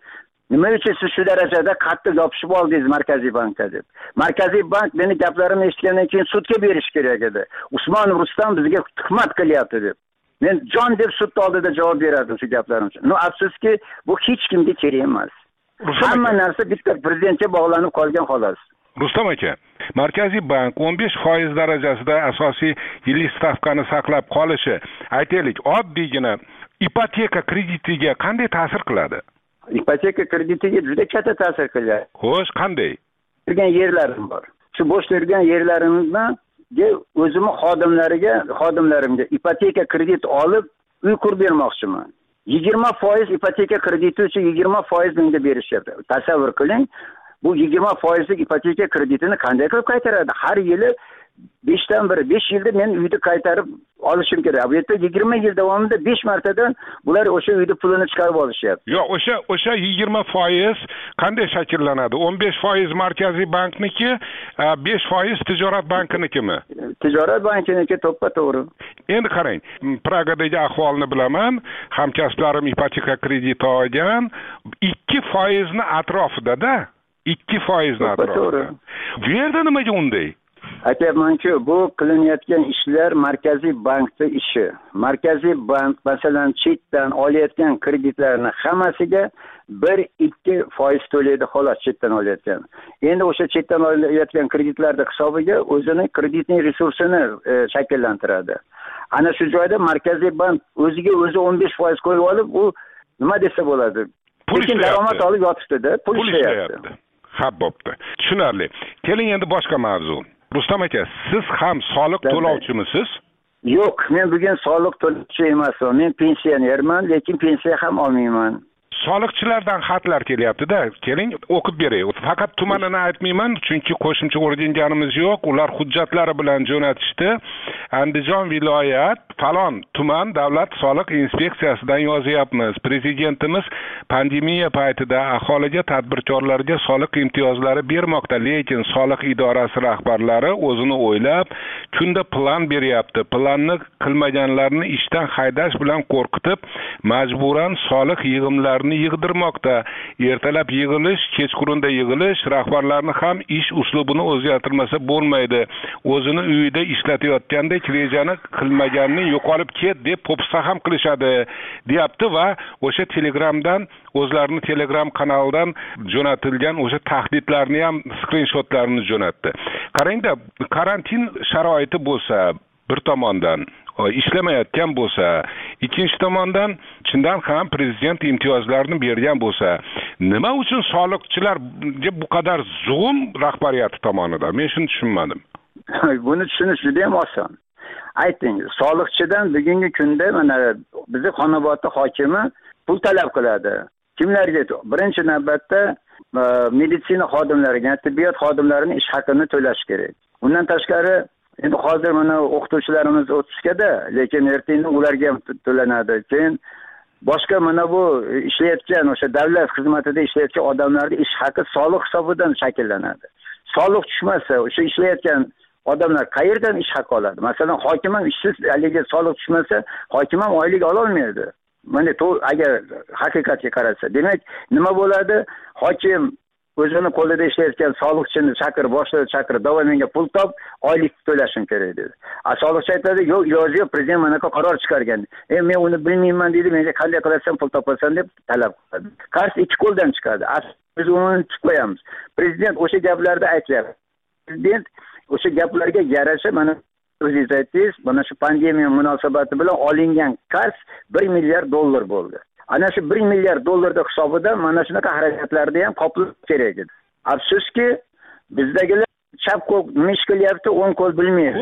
Nima uchun siz shu darajada qattiq yopishib oldingiz Markaziy bankka deb? Markaziy bank meni gaplarimni eshitgandan keyin sudga berish kerak edi. Usmonov Rustam bizga tuhmat qilyapti deb. Men jon deb sud oldida javob berardim shu gaplarim uchun. No, afsuski, bu hech kimga kerak emas. Hamma narsa bitta prezidentga bog'lanib qolgan xolos. Rustam aka, Markaziy bank o'n besh foiz darajasida asosiy yillik stavkani saqlab qolishi, aytaylik, oddiygina ipoteka kreditiga qanday ta'sir qiladi? Ipoteka kreditiga juda katta ta'sir qiladi. Xo'sh, qanday? Turgan yerlarim bor. Shu bo'sh turgan yerlarimizdan o'zimni xodimlariga, xodimlarimga ipoteka kredit olib uy qurib bermoqchiman. yigirma foiz ipoteka krediti uchun yigirma foiz menga berishyapti. Tasavvur qiling, bu yigirma foizlik ipoteka kreditini qanday qilib qaytaradi? Har yili besh dan bir, besh yilda men uyni qaytarib olishim kerak. Bu yerda yigirma yil davomida besh martadan bular o'sha uyni pulini chiqarib olishyapti. Yo'q, o'sha o'sha yigirma foiz qanday shakllanadi? o'n besh foiz Markaziy bankniki, besh foiz Tijorat bankinikimi? Tijorat bankiniki to'ppa-to'g'ri. Endi qarang, Pragadagi ahvolni bilaman, hamkasblarim ipoteka krediti olgan, ikki foizni atrofida-da, ikki foizni atrofida. Bu yerda nimaga unday? Aytyapmanki, bu qilinayotgan ishlar Markaziy bankning ishi. Markaziy bank masalan chetdan olayotgan kreditlarni hammasiga bir ikki foiz to'laydi xolos chetdan olayotgan. Endi o'sha chetdan olayotgan kreditlarning hisobiga o'zining kreditning resursini e, shakllantiradi. Ana shu joyda Markaziy bank o'ziga o'zi o'n besh foiz qo'yib olib, u nima desa bo'ladi? Lekin daromad olib yotibdi-da, pul ishlayapti. Ha, bo'pti. Tushunarli. Keling endi boshqa mavzu. Rustam aka, siz ham soliq to'lovchimisiz? Yo'q, men bugun soliq to'lovchi emasman. Men pensionerman, lekin pensiya ham olmayman. Soliqchilardan xatlar kelyapti-da, keling o'qib beray. Faqat tumanini aytmayman, chunki qo'shimcha o'rganganimiz yo'q. Ular hujjatlari bilan jo'natishdi. Andijon viloyat falon tuman davlat soliq inspeksiyasidan yozyapmiz. Prezidentimiz pandemiya paytida aholiga, tadbirkorlarga soliq imtiyozlari bermoqda, lekin soliq idorasi rahbarlari o'zini o'ylab, kunda plan beryapti. Planni qilmaganlarni ishdan haydash bilan qo'rqitib, majburan soliq yig'imlarini yig'dirmoqda. Ertalab yig'ilish, kechqurunda yig'ilish, rahbarlarni ham ish uslubini o'zgartirmasa bo'lmaydi. O'zini uyida ishlatayotgandek rejani qilmaganni yo'qolib ket deb po'pisa ham qilishadi, deyapti va o'sha Telegramdan, o'zlarini Telegram kanalidan jo'natilgan o'sha tahdidlarni ham skrinshotlarini jo'natdi. Qarangda, karantin sharoiti bo'lsa, bir tomondan ishlamayotgan bo'lsa, ikkinchi tomondan chindan ham prezident imtiyozlarini bergan bo'lsa, nima uchun soliqchilarga bu qadar zulm rahbariyati tomonidan? Men shuni tushunmadim. Buni tushunish juda ham oson. Ayting, soliqchidan bugungi kunda mana bizning Xonobodda hokimi pul talab qiladi. Kimlarga? Birinchi navbatda meditsina xodimlariga, tibbiyot xodimlarining ish haqini to'lash kerak. Undan tashqari endi hozir mana o'qituvchilarimiz o'tishgada, lekin ertaga ularga ham to'lanadi. Keyin boshqa mana bu ishlayotgan o'sha davlat xizmatida ishlayotgan odamlarning ish haqi soliq hisobidan shakllanadi. Soliq tushmasa, o'sha ishlayotgan odamlar qayerdan ish haqi oladi? Masalan, hokim ham ishsiz, agar soliq tushmasa, hokim ham oylik ola olmaydi. Mana to agar haqiqatga qarasa, demak, nima bo'ladi? Hokim o'zini qo'lida ishlayotgan soliqchini chaqir, boshlig'i chaqir, davay menga pul top, oylik to'lashim kerak dedi. A soliqchi aytadi, yo'q, iloji yo'q, prezident mana qaror chiqargan. E men uni bilmayman dedi, menga qanday qilasan pul topasan deb talab qiladi. Qarshi ikki qo'ldan chiqadi. Biz uni tutmaymiz. Prezident o'sha gaplarda aytyapti. Prezident o'sha gaplarga yarasha mana o'zingiz aytdingiz, mana shu pandemiya munosabati bilan olingan qarz bir milliard dollar bo'ldi. Ana shu bir milliard dollarning hisobidan mana shunaqa xarajatlarni ham qoplash kerak edi. Afsuski, bizdagilar chap qo'l nima ish qilyapti, o'ng qo'l bilmaydi.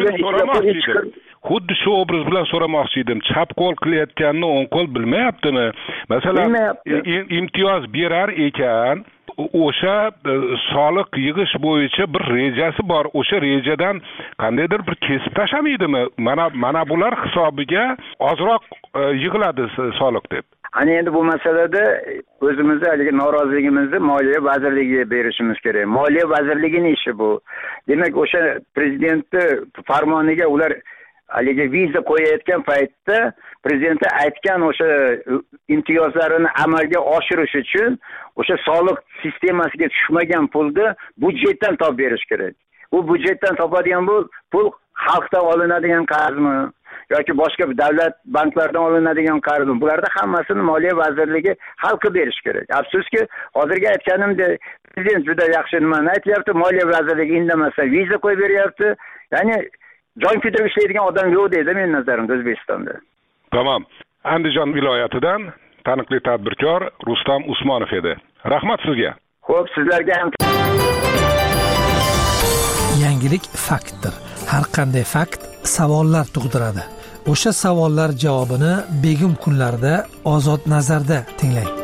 Xuddi shu obraz bilan so'ramoqchi edim. Chap qo'l qilayotganini o'ng qo'l bilmayaptimi? Masalan, imtiyoz berar ekan, o'sha soliq yig'ish bo'yicha bir rejasi bor. O'sha rejadan qandaydir bir kesib tashlamaydimi? Mana mana bular hisobiga ozroq yig'iladi soliq deb. Ana endi bu masalada o'zimizni haligi noroziligimizni Moliya vazirligiga berishimiz kerak. Moliya vazirligining ishi bu. Demak, o'sha prezidentning farmoniga ular haligi viza qo'yayotgan paytda prezident aytgan o'sha imtiyozlarini amalga oshirish uchun o'sha soliq sistemasiga tushmagan pulni budjetdan topib berish kerak. U budjetdan topadigan bu pul xalqdan olinadigan qarzmi yoki boshqa davlat banklaridan olinadigan qarzmi? Bularda hammasini Moliya vazirligi hal qilib berish kerak. Afsuski, hozirgi aytganimdek prezident juda yaxshi nimani aytyapti, Moliya vazirligi indamasdan viza qo'yib beryapti. Ya'ni jon kuydirib ishlaydigan odam yo'q deydi men nazarimda O'zbekistonda. Tamam. Andijon viloyatidan taniqli tadbirkor Rustam Usmonov edi. Rahmat sizga. Xo'p, sizlarga ham. Yangilik faktdir. Har qanday fakt savollar tug'diradi. O'sha savollar javobini Begim kunlarida Ozod nazarda tinglang.